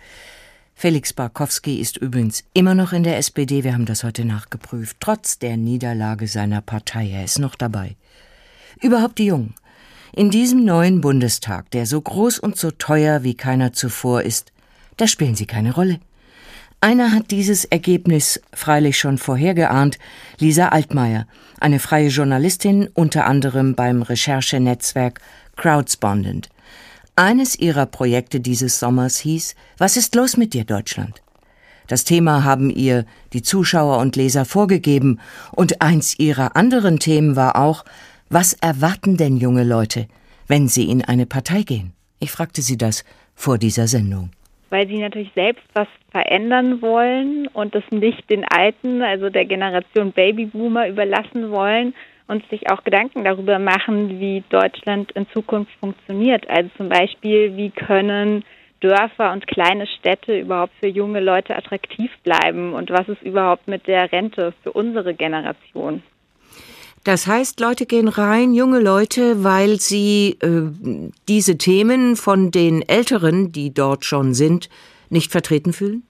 S3: Felix Barkowski ist übrigens immer noch in der SPD, wir haben das heute nachgeprüft, trotz der Niederlage seiner Partei, er ist noch dabei. Überhaupt die Jungen, In diesem neuen Bundestag, der so groß und so teuer wie keiner zuvor ist, da spielen Sie keine Rolle. Einer hat dieses Ergebnis freilich schon vorhergeahnt, Lisa Altmaier, eine freie Journalistin, unter anderem beim Recherchenetzwerk Crowdspondent. Eines ihrer Projekte dieses Sommers hieß »Was ist los mit dir, Deutschland?« Das Thema haben ihr die Zuschauer und Leser vorgegeben, und eins ihrer anderen Themen war auch, was erwarten denn junge Leute, wenn sie in eine Partei gehen? Ich fragte sie das vor dieser Sendung.
S1: Weil sie natürlich selbst was verändern wollen und das nicht den Alten, also der Generation Babyboomer, überlassen wollen und sich auch Gedanken darüber machen, wie Deutschland in Zukunft funktioniert. Also zum Beispiel, wie können Dörfer und kleine Städte überhaupt für junge Leute attraktiv bleiben und was ist überhaupt mit der Rente für unsere Generation?
S3: Das heißt, Leute gehen rein, junge Leute, weil sie diese Themen von den Älteren, die dort schon sind, nicht vertreten fühlen?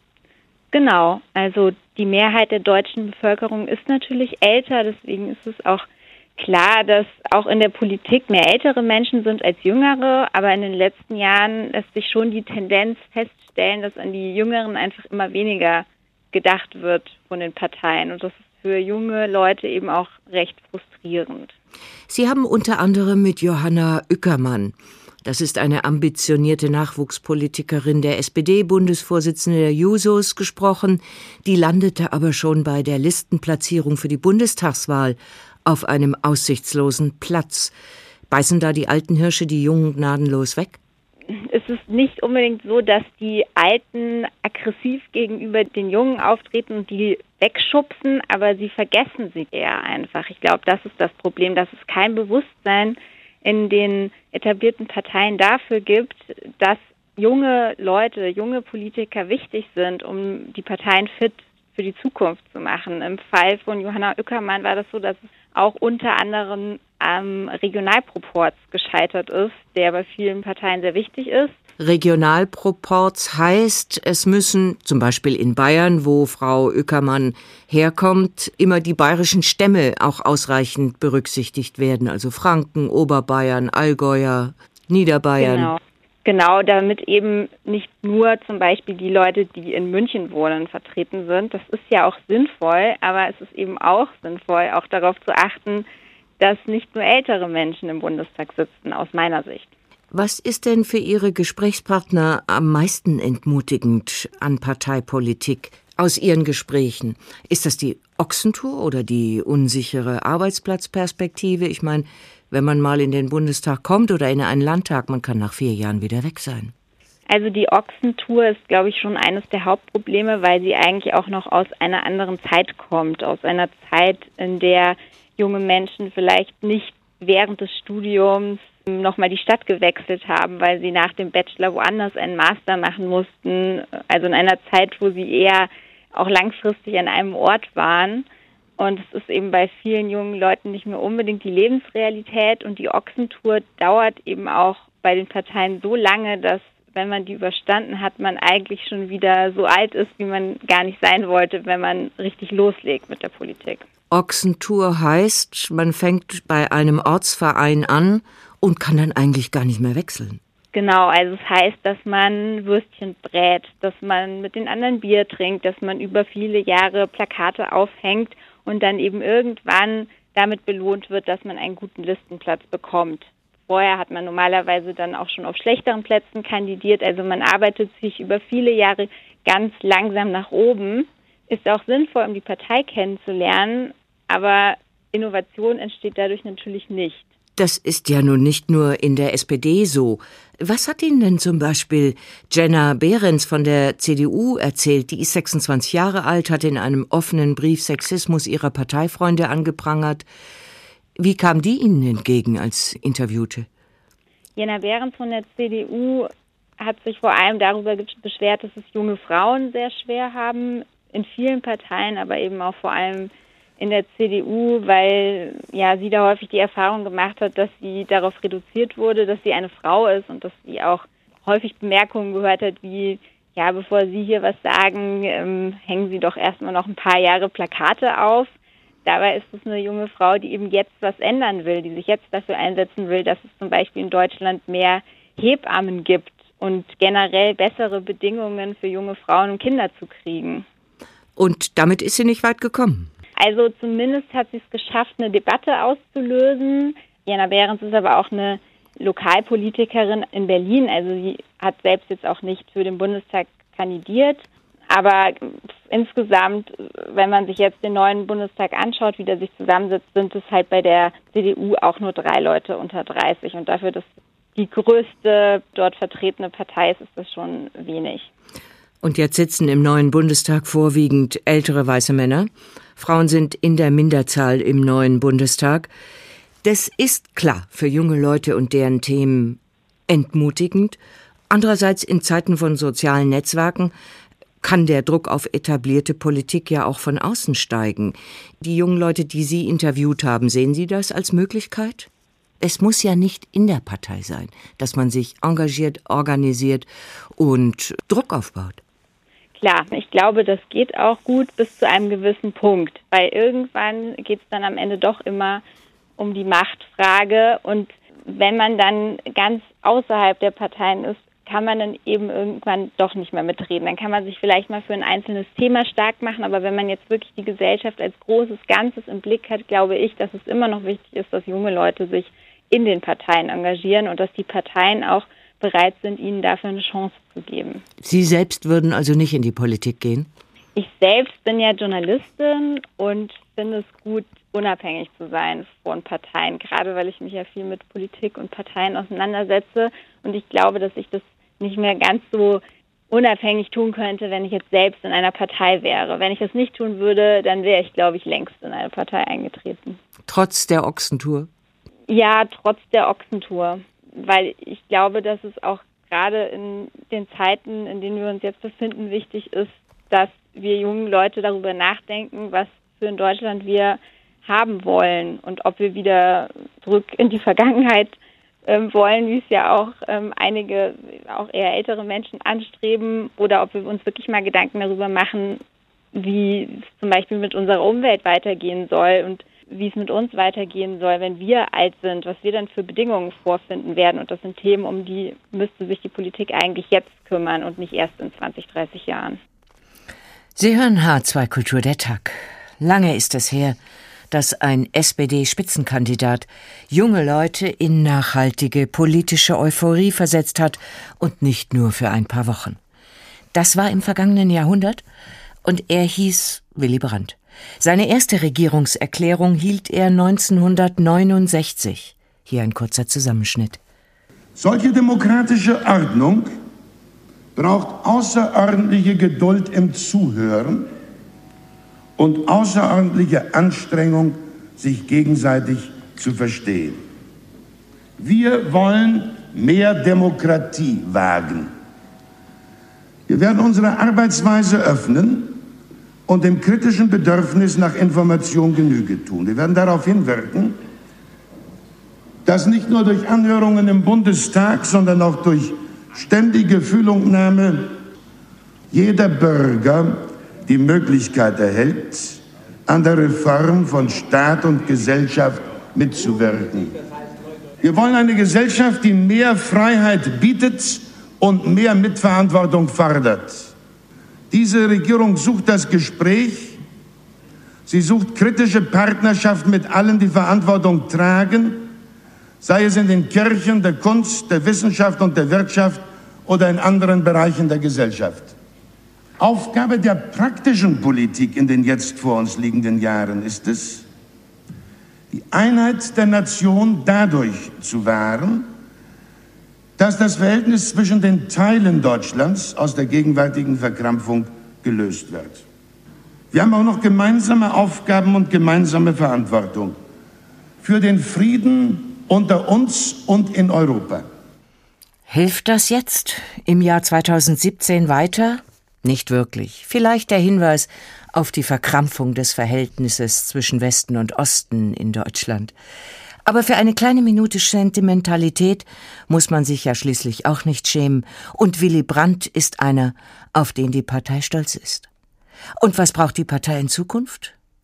S1: Genau, also die Mehrheit der deutschen Bevölkerung ist natürlich älter, deswegen ist es auch klar, dass auch in der Politik mehr ältere Menschen sind als jüngere, aber in den letzten Jahren lässt sich schon die Tendenz feststellen, dass an die Jüngeren einfach immer weniger gedacht wird von den Parteien und das ist für junge Leute eben auch recht frustrierend.
S3: Sie haben unter anderem mit Johanna Ueckermann, das ist eine ambitionierte Nachwuchspolitikerin der SPD, Bundesvorsitzende der Jusos, gesprochen. Die landete aber schon bei der Listenplatzierung für die Bundestagswahl auf einem aussichtslosen Platz. Beißen da die alten Hirsche die Jungen gnadenlos weg?
S1: Es ist nicht unbedingt so, dass die Alten aggressiv gegenüber den Jungen auftreten und die wegschubsen, aber sie vergessen sie eher einfach. Ich glaube, das ist das Problem, dass es kein Bewusstsein in den etablierten Parteien dafür gibt, dass junge Leute, junge Politiker wichtig sind, um die Parteien fit für die Zukunft zu machen. Im Fall von Johanna Ueckermann war das so, dass es auch unter anderem am Regionalproporz gescheitert ist, der bei vielen Parteien sehr wichtig ist.
S3: Regionalproporz heißt, es müssen zum Beispiel in Bayern, wo Frau Ueckermann herkommt, immer die bayerischen Stämme auch ausreichend berücksichtigt werden, also Franken, Oberbayern, Allgäuer, Niederbayern.
S1: Genau, damit eben nicht nur zum Beispiel die Leute, die in München wohnen, vertreten sind. Das ist ja auch sinnvoll, aber es ist eben auch sinnvoll, auch darauf zu achten, dass nicht nur ältere Menschen im Bundestag sitzen, aus meiner Sicht.
S3: Was ist denn für Ihre Gesprächspartner am meisten entmutigend an Parteipolitik aus Ihren Gesprächen? Ist das die Ochsentour oder die unsichere Arbeitsplatzperspektive? Ich meine, wenn man mal in den Bundestag kommt oder in einen Landtag, man kann nach 4 Jahren wieder weg sein.
S1: Also die Ochsentour ist, glaube ich, schon eines der Hauptprobleme, weil sie eigentlich auch noch aus einer anderen Zeit kommt, aus einer Zeit, in der junge Menschen vielleicht nicht während des Studiums nochmal die Stadt gewechselt haben, weil sie nach dem Bachelor woanders einen Master machen mussten. Also in einer Zeit, wo sie eher auch langfristig an einem Ort waren. Und es ist eben bei vielen jungen Leuten nicht mehr unbedingt die Lebensrealität. Und die Ochsentour dauert eben auch bei den Parteien so lange, dass, wenn man die überstanden hat, man eigentlich schon wieder so alt ist, wie man gar nicht sein wollte, wenn man richtig loslegt mit der Politik.
S3: Ochsentour heißt, man fängt bei einem Ortsverein an und kann dann eigentlich gar nicht mehr wechseln.
S1: Genau, also es heißt, dass man Würstchen brät, dass man mit den anderen Bier trinkt, dass man über viele Jahre Plakate aufhängt und dann eben irgendwann damit belohnt wird, dass man einen guten Listenplatz bekommt. Vorher hat man normalerweise dann auch schon auf schlechteren Plätzen kandidiert, also man arbeitet sich über viele Jahre ganz langsam nach oben. Ist auch sinnvoll, um die Partei kennenzulernen, aber Innovation entsteht dadurch natürlich nicht.
S3: Das ist ja nun nicht nur in der SPD so. Was hat Ihnen denn zum Beispiel Jenna Behrens von der CDU erzählt? Die ist 26 Jahre alt, hat in einem offenen Brief Sexismus ihrer Parteifreunde angeprangert. Wie kam die Ihnen entgegen als Interviewte?
S1: Jenna Behrens von der CDU hat sich vor allem darüber beschwert, dass es junge Frauen sehr schwer haben, in vielen Parteien, aber eben auch vor allem in der CDU, weil ja sie da häufig die Erfahrung gemacht hat, dass sie darauf reduziert wurde, dass sie eine Frau ist und dass sie auch häufig Bemerkungen gehört hat, wie, ja, bevor Sie hier was sagen, hängen Sie doch erstmal noch ein paar Jahre Plakate auf. Dabei ist es eine junge Frau, die eben jetzt was ändern will, die sich jetzt dafür einsetzen will, dass es zum Beispiel in Deutschland mehr Hebammen gibt und generell bessere Bedingungen für junge Frauen und Kinder zu kriegen.
S3: Und damit ist sie nicht weit gekommen?
S1: Also zumindest hat sie es geschafft, eine Debatte auszulösen. Jana Behrens ist aber auch eine Lokalpolitikerin in Berlin. Also sie hat selbst jetzt auch nicht für den Bundestag kandidiert. Aber insgesamt, wenn man sich jetzt den neuen Bundestag anschaut, wie der sich zusammensetzt, sind es halt bei der CDU auch nur 3 Leute unter 30. Und dafür, dass die größte dort vertretene Partei ist, ist das schon wenig.
S3: Und jetzt sitzen im neuen Bundestag vorwiegend ältere weiße Männer. Frauen sind in der Minderzahl im neuen Bundestag. Das ist klar für junge Leute und deren Themen entmutigend. Andererseits in Zeiten von sozialen Netzwerken kann der Druck auf etablierte Politik ja auch von außen steigen. Die jungen Leute, die Sie interviewt haben, sehen Sie das als Möglichkeit? Es muss ja nicht in der Partei sein, dass man sich engagiert, organisiert und Druck aufbaut.
S1: Klar, ich glaube, das geht auch gut bis zu einem gewissen Punkt, weil irgendwann geht es dann am Ende doch immer um die Machtfrage und wenn man dann ganz außerhalb der Parteien ist, kann man dann eben irgendwann doch nicht mehr mitreden. Dann kann man sich vielleicht mal für ein einzelnes Thema stark machen, aber wenn man jetzt wirklich die Gesellschaft als großes Ganzes im Blick hat, glaube ich, dass es immer noch wichtig ist, dass junge Leute sich in den Parteien engagieren und dass die Parteien auch bereit sind, ihnen dafür eine Chance zu geben.
S3: Sie selbst würden also nicht in die Politik gehen?
S1: Ich selbst bin ja Journalistin und finde es gut, unabhängig zu sein von Parteien, gerade weil ich mich ja viel mit Politik und Parteien auseinandersetze und ich glaube, dass ich das nicht mehr ganz so unabhängig tun könnte, wenn ich jetzt selbst in einer Partei wäre. Wenn ich das nicht tun würde, dann wäre ich, glaube ich, längst in eine Partei eingetreten.
S3: Trotz der Ochsentour?
S1: Ja, trotz der Ochsentour. Weil ich glaube, dass es auch gerade in den Zeiten, in denen wir uns jetzt befinden, wichtig ist, dass wir jungen Leute darüber nachdenken, was für ein Deutschland wir haben wollen und ob wir wieder zurück in die Vergangenheit wollen, wie es ja auch einige, auch eher ältere Menschen anstreben, oder ob wir uns wirklich mal Gedanken darüber machen, wie es zum Beispiel mit unserer Umwelt weitergehen soll und wie es mit uns weitergehen soll, wenn wir alt sind, was wir dann für Bedingungen vorfinden werden. Und das sind Themen, um die müsste sich die Politik eigentlich jetzt kümmern und nicht erst in 20, 30 Jahren.
S3: Sie hören H2 Kultur der Tag. Lange ist es her, dass ein SPD-Spitzenkandidat junge Leute in nachhaltige politische Euphorie versetzt hat und nicht nur für ein paar Wochen. Das war im vergangenen Jahrhundert und er hieß Willy Brandt. Seine erste Regierungserklärung hielt er 1969. Hier ein kurzer Zusammenschnitt.
S2: Solche demokratische Ordnung braucht außerordentliche Geduld im Zuhören und außerordentliche Anstrengung, sich gegenseitig zu verstehen. Wir wollen mehr Demokratie wagen. Wir werden unsere Arbeitsweise öffnen und dem kritischen Bedürfnis nach Information Genüge tun. Wir werden darauf hinwirken, dass nicht nur durch Anhörungen im Bundestag, sondern auch durch ständige Fühlungnahme jeder Bürger die Möglichkeit erhält, an der Reform von Staat und Gesellschaft mitzuwirken. Wir wollen eine Gesellschaft, die mehr Freiheit bietet und mehr Mitverantwortung fordert. Diese Regierung sucht das Gespräch, sie sucht kritische Partnerschaft mit allen, die Verantwortung tragen, sei es in den Kirchen, der Kunst, der Wissenschaft und der Wirtschaft oder in anderen Bereichen der Gesellschaft. Aufgabe der praktischen Politik in den jetzt vor uns liegenden Jahren ist es, die Einheit der Nation dadurch zu wahren, dass das Verhältnis zwischen den Teilen Deutschlands aus der gegenwärtigen Verkrampfung gelöst wird. Wir haben auch noch gemeinsame Aufgaben und gemeinsame Verantwortung für den Frieden unter uns und in Europa.
S3: Hilft das jetzt im Jahr 2017 weiter? Nicht wirklich. Vielleicht der Hinweis auf die Verkrampfung des Verhältnisses zwischen Westen und Osten in Deutschland. Aber für eine kleine Minute Sentimentalität muss man sich ja schließlich auch nicht schämen. Und Willy Brandt ist einer, auf den die Partei stolz ist. Und was braucht die Partei in Zukunft?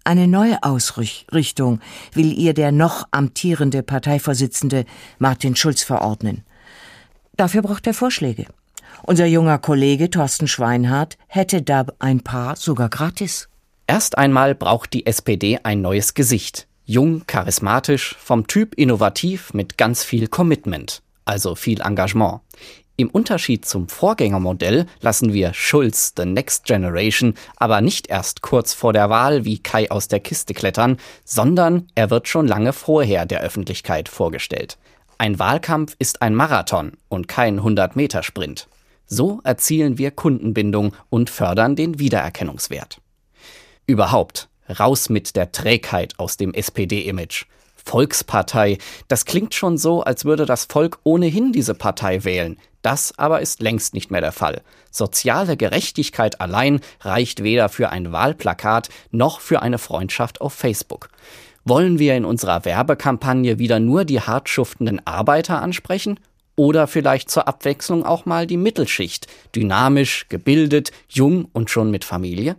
S3: Eine neue Ausrichtung will ihr der noch amtierende Parteivorsitzende Martin Schulz verordnen. Dafür braucht er Vorschläge. Unser junger Kollege Thorsten Schweinhardt hätte da ein paar sogar gratis.
S6: Erst einmal braucht die SPD ein neues Gesicht. Jung, charismatisch, vom Typ innovativ mit ganz viel Commitment, also viel Engagement. Im Unterschied zum Vorgängermodell lassen wir Schulz, the Next Generation, aber nicht erst kurz vor der Wahl wie Kai aus der Kiste klettern, sondern er wird schon lange vorher der Öffentlichkeit vorgestellt. Ein Wahlkampf ist ein Marathon und kein 100-Meter-Sprint. So erzielen wir Kundenbindung und fördern den Wiedererkennungswert. Überhaupt, raus mit der Trägheit aus dem SPD-Image. Volkspartei, das klingt schon so, als würde das Volk ohnehin diese Partei wählen. Das aber ist längst nicht mehr der Fall. Soziale Gerechtigkeit allein reicht weder für ein Wahlplakat noch für eine Freundschaft auf Facebook. Wollen wir in unserer Werbekampagne wieder nur die hart schuftenden Arbeiter ansprechen? Oder vielleicht zur Abwechslung auch mal die Mittelschicht, dynamisch, gebildet, jung und schon mit Familie?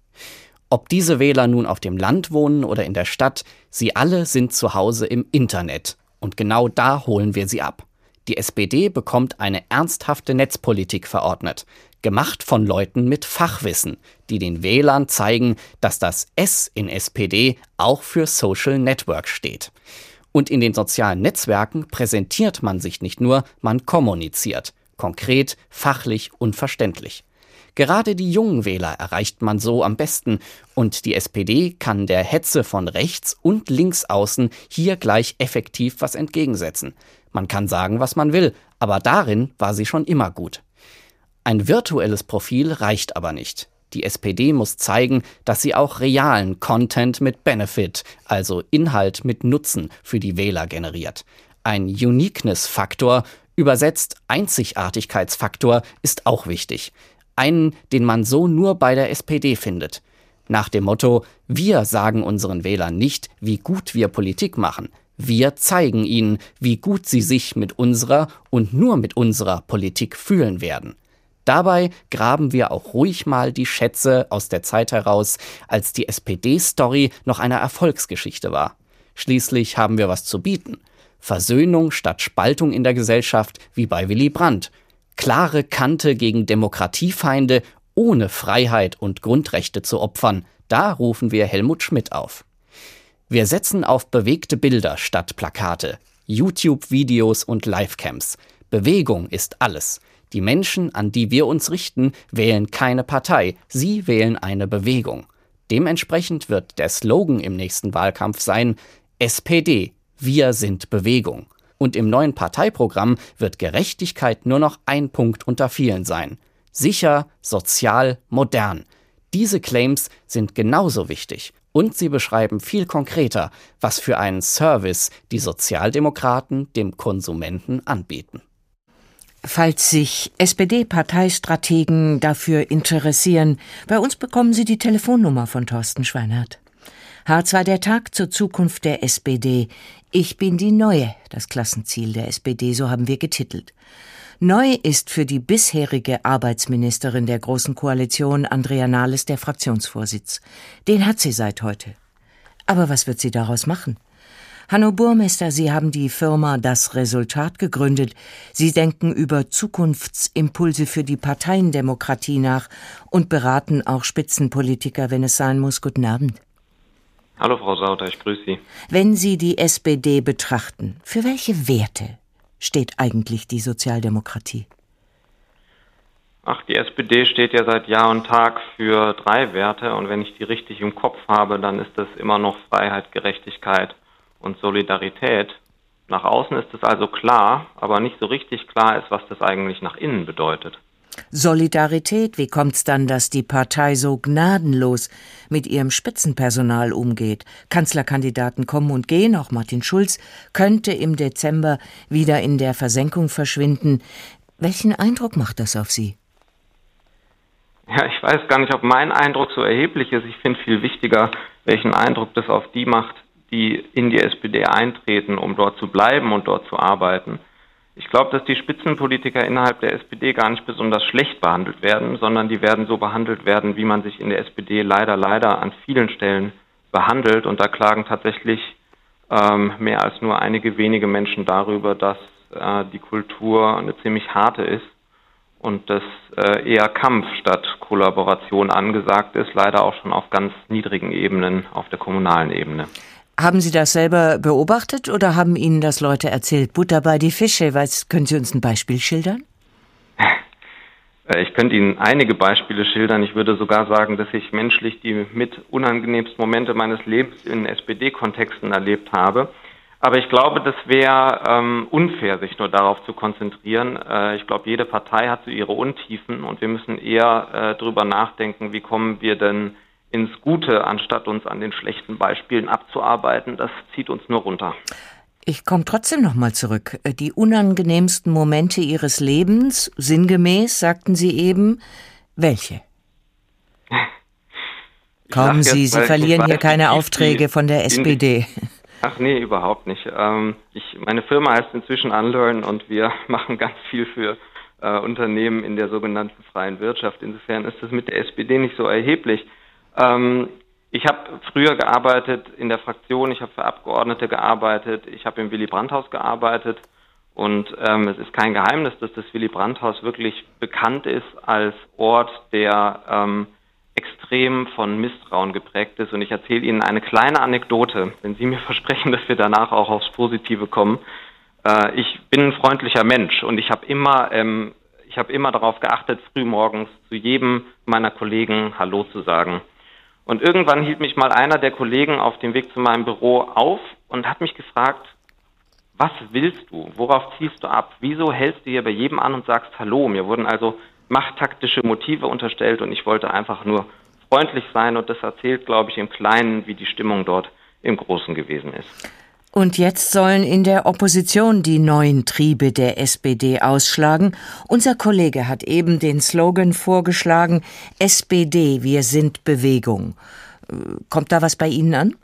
S6: Ob diese Wähler nun auf dem Land wohnen oder in der Stadt, sie alle sind zu Hause im Internet. Und genau da holen wir sie ab. Die SPD bekommt eine ernsthafte Netzpolitik verordnet, gemacht von Leuten mit Fachwissen, die den Wählern zeigen, dass das S in SPD auch für Social Network steht. Und in den sozialen Netzwerken präsentiert man sich nicht nur, man kommuniziert. Konkret, fachlich und verständlich. Gerade die jungen Wähler erreicht man so am besten und die SPD kann der Hetze von rechts und links außen hier gleich effektiv was entgegensetzen. Man kann sagen, was man will, aber darin war sie schon immer gut. Ein virtuelles Profil reicht aber nicht. Die SPD muss zeigen, dass sie auch realen Content mit Benefit, also Inhalt mit Nutzen für die Wähler generiert. Ein Uniqueness-Faktor, übersetzt Einzigartigkeitsfaktor, ist auch wichtig. Einen, den man so nur bei der SPD findet. Nach dem Motto, wir sagen unseren Wählern nicht, wie gut wir Politik machen. Wir zeigen ihnen, wie gut sie sich mit unserer und nur mit unserer Politik fühlen werden. Dabei graben wir auch ruhig mal die Schätze aus der Zeit heraus, als die SPD-Story noch eine Erfolgsgeschichte war. Schließlich haben wir was zu bieten. Versöhnung statt Spaltung in der Gesellschaft, wie bei Willy Brandt. Klare Kante gegen Demokratiefeinde, ohne Freiheit und Grundrechte zu opfern. Da rufen wir Helmut Schmidt auf. Wir setzen auf bewegte Bilder statt Plakate, YouTube-Videos und Livecams. Bewegung ist alles. Die Menschen, an die wir uns richten, wählen keine Partei, sie wählen eine Bewegung. Dementsprechend wird der Slogan im nächsten Wahlkampf sein: SPD, wir sind Bewegung. Und im neuen Parteiprogramm wird Gerechtigkeit nur noch ein Punkt unter vielen sein. Sicher, sozial, modern. Diese Claims sind genauso wichtig. Und sie beschreiben viel konkreter, was für einen Service die Sozialdemokraten dem Konsumenten anbieten.
S3: Falls sich SPD-Parteistrategen dafür interessieren, bei uns bekommen Sie die Telefonnummer von Thorsten Schweinhardt. H2 der Tag zur Zukunft der SPD. Ich bin die Neue, das Klassenziel der SPD, so haben wir getitelt. Neu ist für die bisherige Arbeitsministerin der Großen Koalition, Andrea Nahles, der Fraktionsvorsitz. Den hat sie seit heute. Aber was wird sie daraus machen? Hanno Burmester, Sie haben die Firma Das Resultat gegründet. Sie denken über Zukunftsimpulse für die Parteiendemokratie nach und beraten auch Spitzenpolitiker, wenn es sein muss. Guten Abend.
S22: Hallo Frau Sauter, ich grüße Sie.
S3: Wenn Sie die SPD betrachten, für welche Werte steht eigentlich die Sozialdemokratie?
S22: Ach, die SPD steht ja seit Jahr und Tag für 3 Werte und wenn ich die richtig im Kopf habe, dann ist das immer noch Freiheit, Gerechtigkeit und Solidarität. Nach außen ist es also klar, aber nicht so richtig klar ist, was das eigentlich nach innen bedeutet.
S3: Solidarität, wie kommt's dann, dass die Partei so gnadenlos mit ihrem Spitzenpersonal umgeht? Kanzlerkandidaten kommen und gehen, auch Martin Schulz könnte im Dezember wieder in der Versenkung verschwinden. Welchen Eindruck macht das auf Sie?
S22: Ja, ich weiß gar nicht, ob mein Eindruck so erheblich ist. Ich finde viel wichtiger, welchen Eindruck das auf die macht, die in die SPD eintreten, um dort zu bleiben und dort zu arbeiten. Ich glaube, dass die Spitzenpolitiker innerhalb der SPD gar nicht besonders schlecht behandelt werden, sondern die werden so behandelt werden, wie man sich in der SPD leider an vielen Stellen behandelt. Und da klagen tatsächlich mehr als nur einige wenige Menschen darüber, dass die Kultur eine ziemlich harte ist und dass eher Kampf statt Kollaboration angesagt ist, leider auch schon auf ganz niedrigen Ebenen, auf der kommunalen Ebene.
S3: Haben Sie das selber beobachtet oder haben Ihnen das Leute erzählt? Butter bei die Fische, können Sie uns ein Beispiel schildern?
S22: Ich könnte Ihnen einige Beispiele schildern. Ich würde sogar sagen, dass ich menschlich die mit unangenehmsten Momente meines Lebens in SPD-Kontexten erlebt habe. Aber ich glaube, das wäre unfair, sich nur darauf zu konzentrieren. Ich glaube, jede Partei hat so ihre Untiefen und wir müssen eher drüber nachdenken, wie kommen wir denn ins Gute, anstatt uns an den schlechten Beispielen abzuarbeiten. Das zieht uns nur runter.
S3: Ich komme trotzdem noch mal zurück. Die unangenehmsten Momente Ihres Lebens, sinngemäß, sagten Sie eben, welche? Kommen Sie, Sie verlieren hier keine Aufträge von der SPD.
S22: Ach nee, überhaupt nicht. Meine Firma heißt inzwischen Unlearn und wir machen ganz viel für Unternehmen in der sogenannten freien Wirtschaft. Insofern ist das mit der SPD nicht so erheblich. Ich habe früher gearbeitet in der Fraktion, ich habe für Abgeordnete gearbeitet, ich habe im Willy-Brandt-Haus gearbeitet und es ist kein Geheimnis, dass das Willy-Brandt-Haus wirklich bekannt ist als Ort, der extrem von Misstrauen geprägt ist. Und ich erzähle Ihnen eine kleine Anekdote, wenn Sie mir versprechen, dass wir danach auch aufs Positive kommen. Ich bin ein freundlicher Mensch und ich habe immer darauf geachtet, frühmorgens zu jedem meiner Kollegen Hallo zu sagen. Und irgendwann hielt mich mal einer der Kollegen auf dem Weg zu meinem Büro auf und hat mich gefragt, was willst du? Worauf zielst du ab? Wieso hältst du hier bei jedem an und sagst Hallo? Mir wurden also machttaktische Motive unterstellt und ich wollte einfach nur freundlich sein und das erzählt, glaube ich, im Kleinen, wie die Stimmung dort im Großen gewesen ist.
S3: Und jetzt sollen in der Opposition die neuen Triebe der SPD ausschlagen. Unser Kollege hat eben den Slogan vorgeschlagen, SPD, wir sind Bewegung. Kommt da was bei Ihnen an?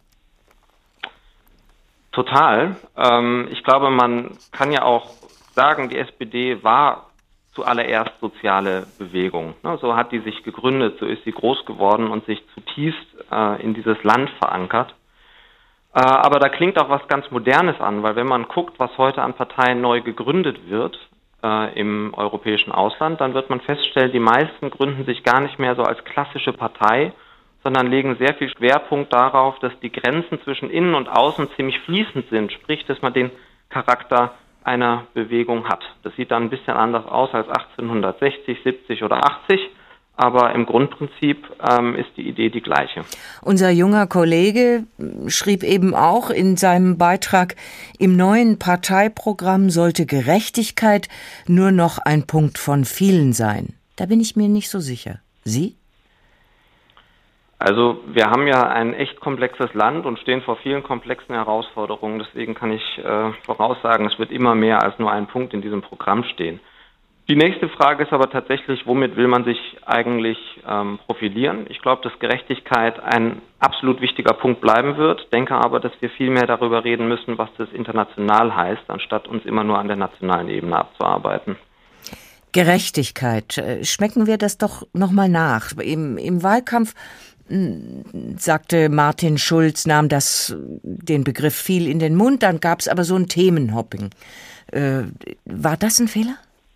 S22: Total. Ich glaube, man kann ja auch sagen, die SPD war zuallererst soziale Bewegung. So hat die sich gegründet, so ist sie groß geworden und sich zutiefst in dieses Land verankert. Aber da klingt auch was ganz Modernes an, weil wenn man guckt, was heute an Parteien neu gegründet wird im europäischen Ausland, dann wird man feststellen, die meisten gründen sich gar nicht mehr so als klassische Partei, sondern legen sehr viel Schwerpunkt darauf, dass die Grenzen zwischen Innen und Außen ziemlich fließend sind, sprich, dass man den Charakter einer Bewegung hat. Das sieht dann ein bisschen anders aus als 1860, 70 oder 80. Aber im Grundprinzip ist die Idee die gleiche.
S3: Unser junger Kollege schrieb eben auch in seinem Beitrag, im neuen Parteiprogramm sollte Gerechtigkeit nur noch ein Punkt von vielen sein. Da bin ich mir nicht so sicher. Sie?
S22: Also wir haben ja ein echt komplexes Land und stehen vor vielen komplexen Herausforderungen. Deswegen kann ich voraussagen, es wird immer mehr als nur ein Punkt in diesem Programm stehen. Die nächste Frage ist aber tatsächlich, womit will man sich eigentlich profilieren? Ich glaube, dass Gerechtigkeit ein absolut wichtiger Punkt bleiben wird, denke aber, dass wir viel mehr darüber reden müssen, was das international heißt, anstatt uns immer nur an der nationalen Ebene abzuarbeiten.
S3: Gerechtigkeit, schmecken wir das doch nochmal nach. Im Wahlkampf sagte Martin Schulz, nahm den Begriff viel in den Mund, dann gab es aber so ein Themenhopping. War das ein Fehler?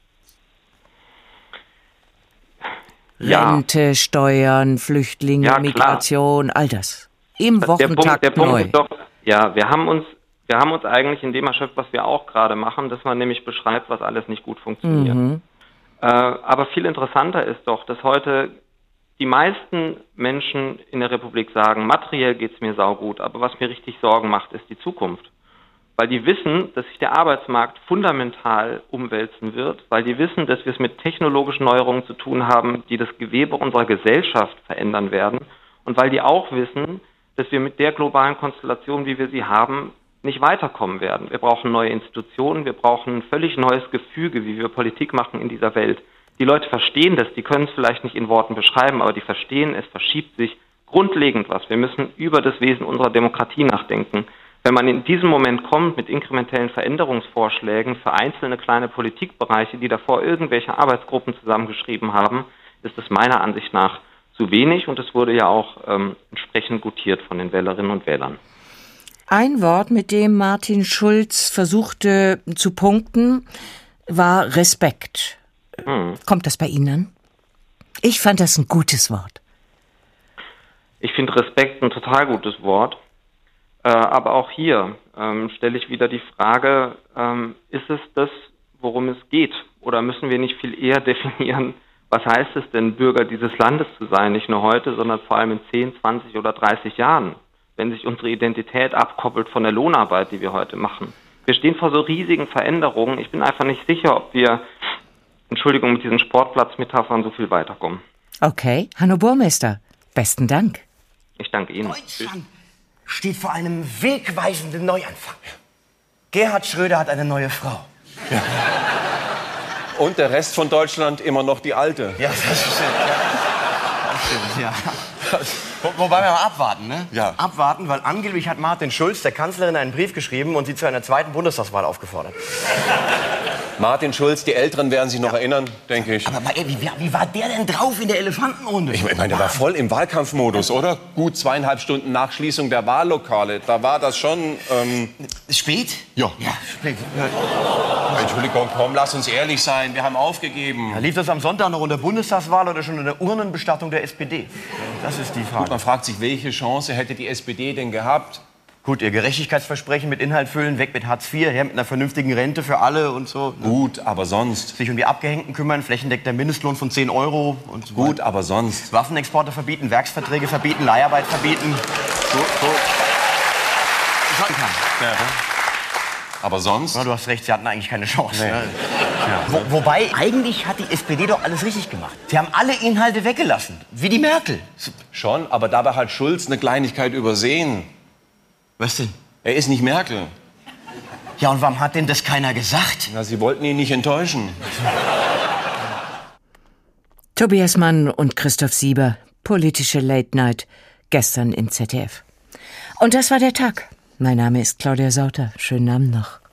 S22: Ja.
S3: Rente, Steuern, Flüchtlinge, ja, Migration, all das. Im Wochentakt neu.
S22: Ist doch, ja, wir haben uns eigentlich in dem erschöpft, was wir auch gerade machen, dass man nämlich beschreibt, was alles nicht gut funktioniert. Mhm. Aber viel interessanter ist doch, dass heute die meisten Menschen in der Republik sagen, materiell geht's mir saugut, aber was mir richtig Sorgen macht, ist die Zukunft. Weil die wissen, dass sich der Arbeitsmarkt fundamental umwälzen wird, weil die wissen, dass wir es mit technologischen Neuerungen zu tun haben, die das Gewebe unserer Gesellschaft verändern werden und weil die auch wissen, dass wir mit der globalen Konstellation, wie wir sie haben, nicht weiterkommen werden. Wir brauchen neue Institutionen, wir brauchen ein völlig neues Gefüge, wie wir Politik machen in dieser Welt. Die Leute verstehen das, die können es vielleicht nicht in Worten beschreiben, aber die verstehen, es verschiebt sich grundlegend was. Wir müssen über das Wesen unserer Demokratie nachdenken. Wenn man in diesem Moment kommt mit inkrementellen Veränderungsvorschlägen für einzelne kleine Politikbereiche, die davor irgendwelche Arbeitsgruppen zusammengeschrieben haben, ist es meiner Ansicht nach zu wenig und es wurde ja auch entsprechend gutiert von den Wählerinnen und Wählern.
S3: Ein Wort, mit dem Martin Schulz versuchte zu punkten, war Respekt. Kommt das bei Ihnen an? Ich fand das ein gutes Wort.
S22: Ich finde Respekt ein total gutes Wort. Aber auch hier stelle ich wieder die Frage, ist es das, worum es geht? Oder müssen wir nicht viel eher definieren, was heißt es denn, Bürger dieses Landes zu sein? Nicht nur heute, sondern vor allem in 10, 20 oder 30 Jahren, wenn sich unsere Identität abkoppelt von der Lohnarbeit, die wir heute machen. Wir stehen vor so riesigen Veränderungen. Ich bin einfach nicht sicher, ob wir, Entschuldigung, mit diesen Sportplatzmetaphern so viel weiterkommen.
S3: Okay, Hanno Burmester, besten Dank.
S22: Ich danke Ihnen.
S4: Deutschland steht vor einem wegweisenden Neuanfang. Gerhard Schröder hat eine neue Frau.
S7: Ja. Und der Rest von Deutschland immer noch die alte.
S4: Ja, das stimmt. Das stimmt, ja. Wobei wir mal abwarten, ne?
S7: Ja.
S4: Abwarten, weil angeblich hat Martin Schulz der Kanzlerin einen Brief geschrieben und sie zu einer zweiten Bundestagswahl aufgefordert.
S7: Martin Schulz, die Älteren werden sich noch erinnern, denke ich.
S4: Aber wie war der denn drauf in der Elefantenrunde?
S7: Ich meine, der war voll im Wahlkampfmodus, oder? Gut 2,5 Stunden nach Schließung der Wahllokale. Da war das schon...
S4: Spät?
S7: Ja.
S4: Ja, spät.
S7: Entschuldigung, komm, lass uns ehrlich sein. Wir haben aufgegeben.
S4: Ja, lief das am Sonntag noch in der Bundestagswahl oder schon in der Urnenbestattung der SPD? Das ist die Frage.
S7: Gut, man fragt sich, welche Chance hätte die SPD denn gehabt?
S4: Gut, ihr Gerechtigkeitsversprechen mit Inhalt füllen, weg mit Hartz IV, her mit einer vernünftigen Rente für alle und so.
S7: Gut, aber sonst.
S4: Sich um die Abgehängten kümmern, flächendeckender Mindestlohn von 10 € und so.
S7: Gut, aber sonst.
S4: Waffenexporte verbieten, Werksverträge verbieten, Leiharbeit verbieten. So.
S7: Ja. Aber sonst?
S4: Ja, du hast recht, sie hatten eigentlich keine Chance.
S7: Nee.
S4: Ne? Ja. Wobei, eigentlich hat die SPD doch alles richtig gemacht. Sie haben alle Inhalte weggelassen, wie die Merkel.
S7: Schon, aber dabei hat Schulz eine Kleinigkeit übersehen.
S4: Was denn?
S7: Er ist nicht Merkel.
S4: Ja, und warum hat denn das keiner gesagt?
S7: Na, sie wollten ihn nicht enttäuschen.
S3: Tobias Mann und Christoph Sieber, politische Late Night, gestern im ZDF. Und das war der Tag. Mein Name ist Claudia Sauter. Schönen Abend noch.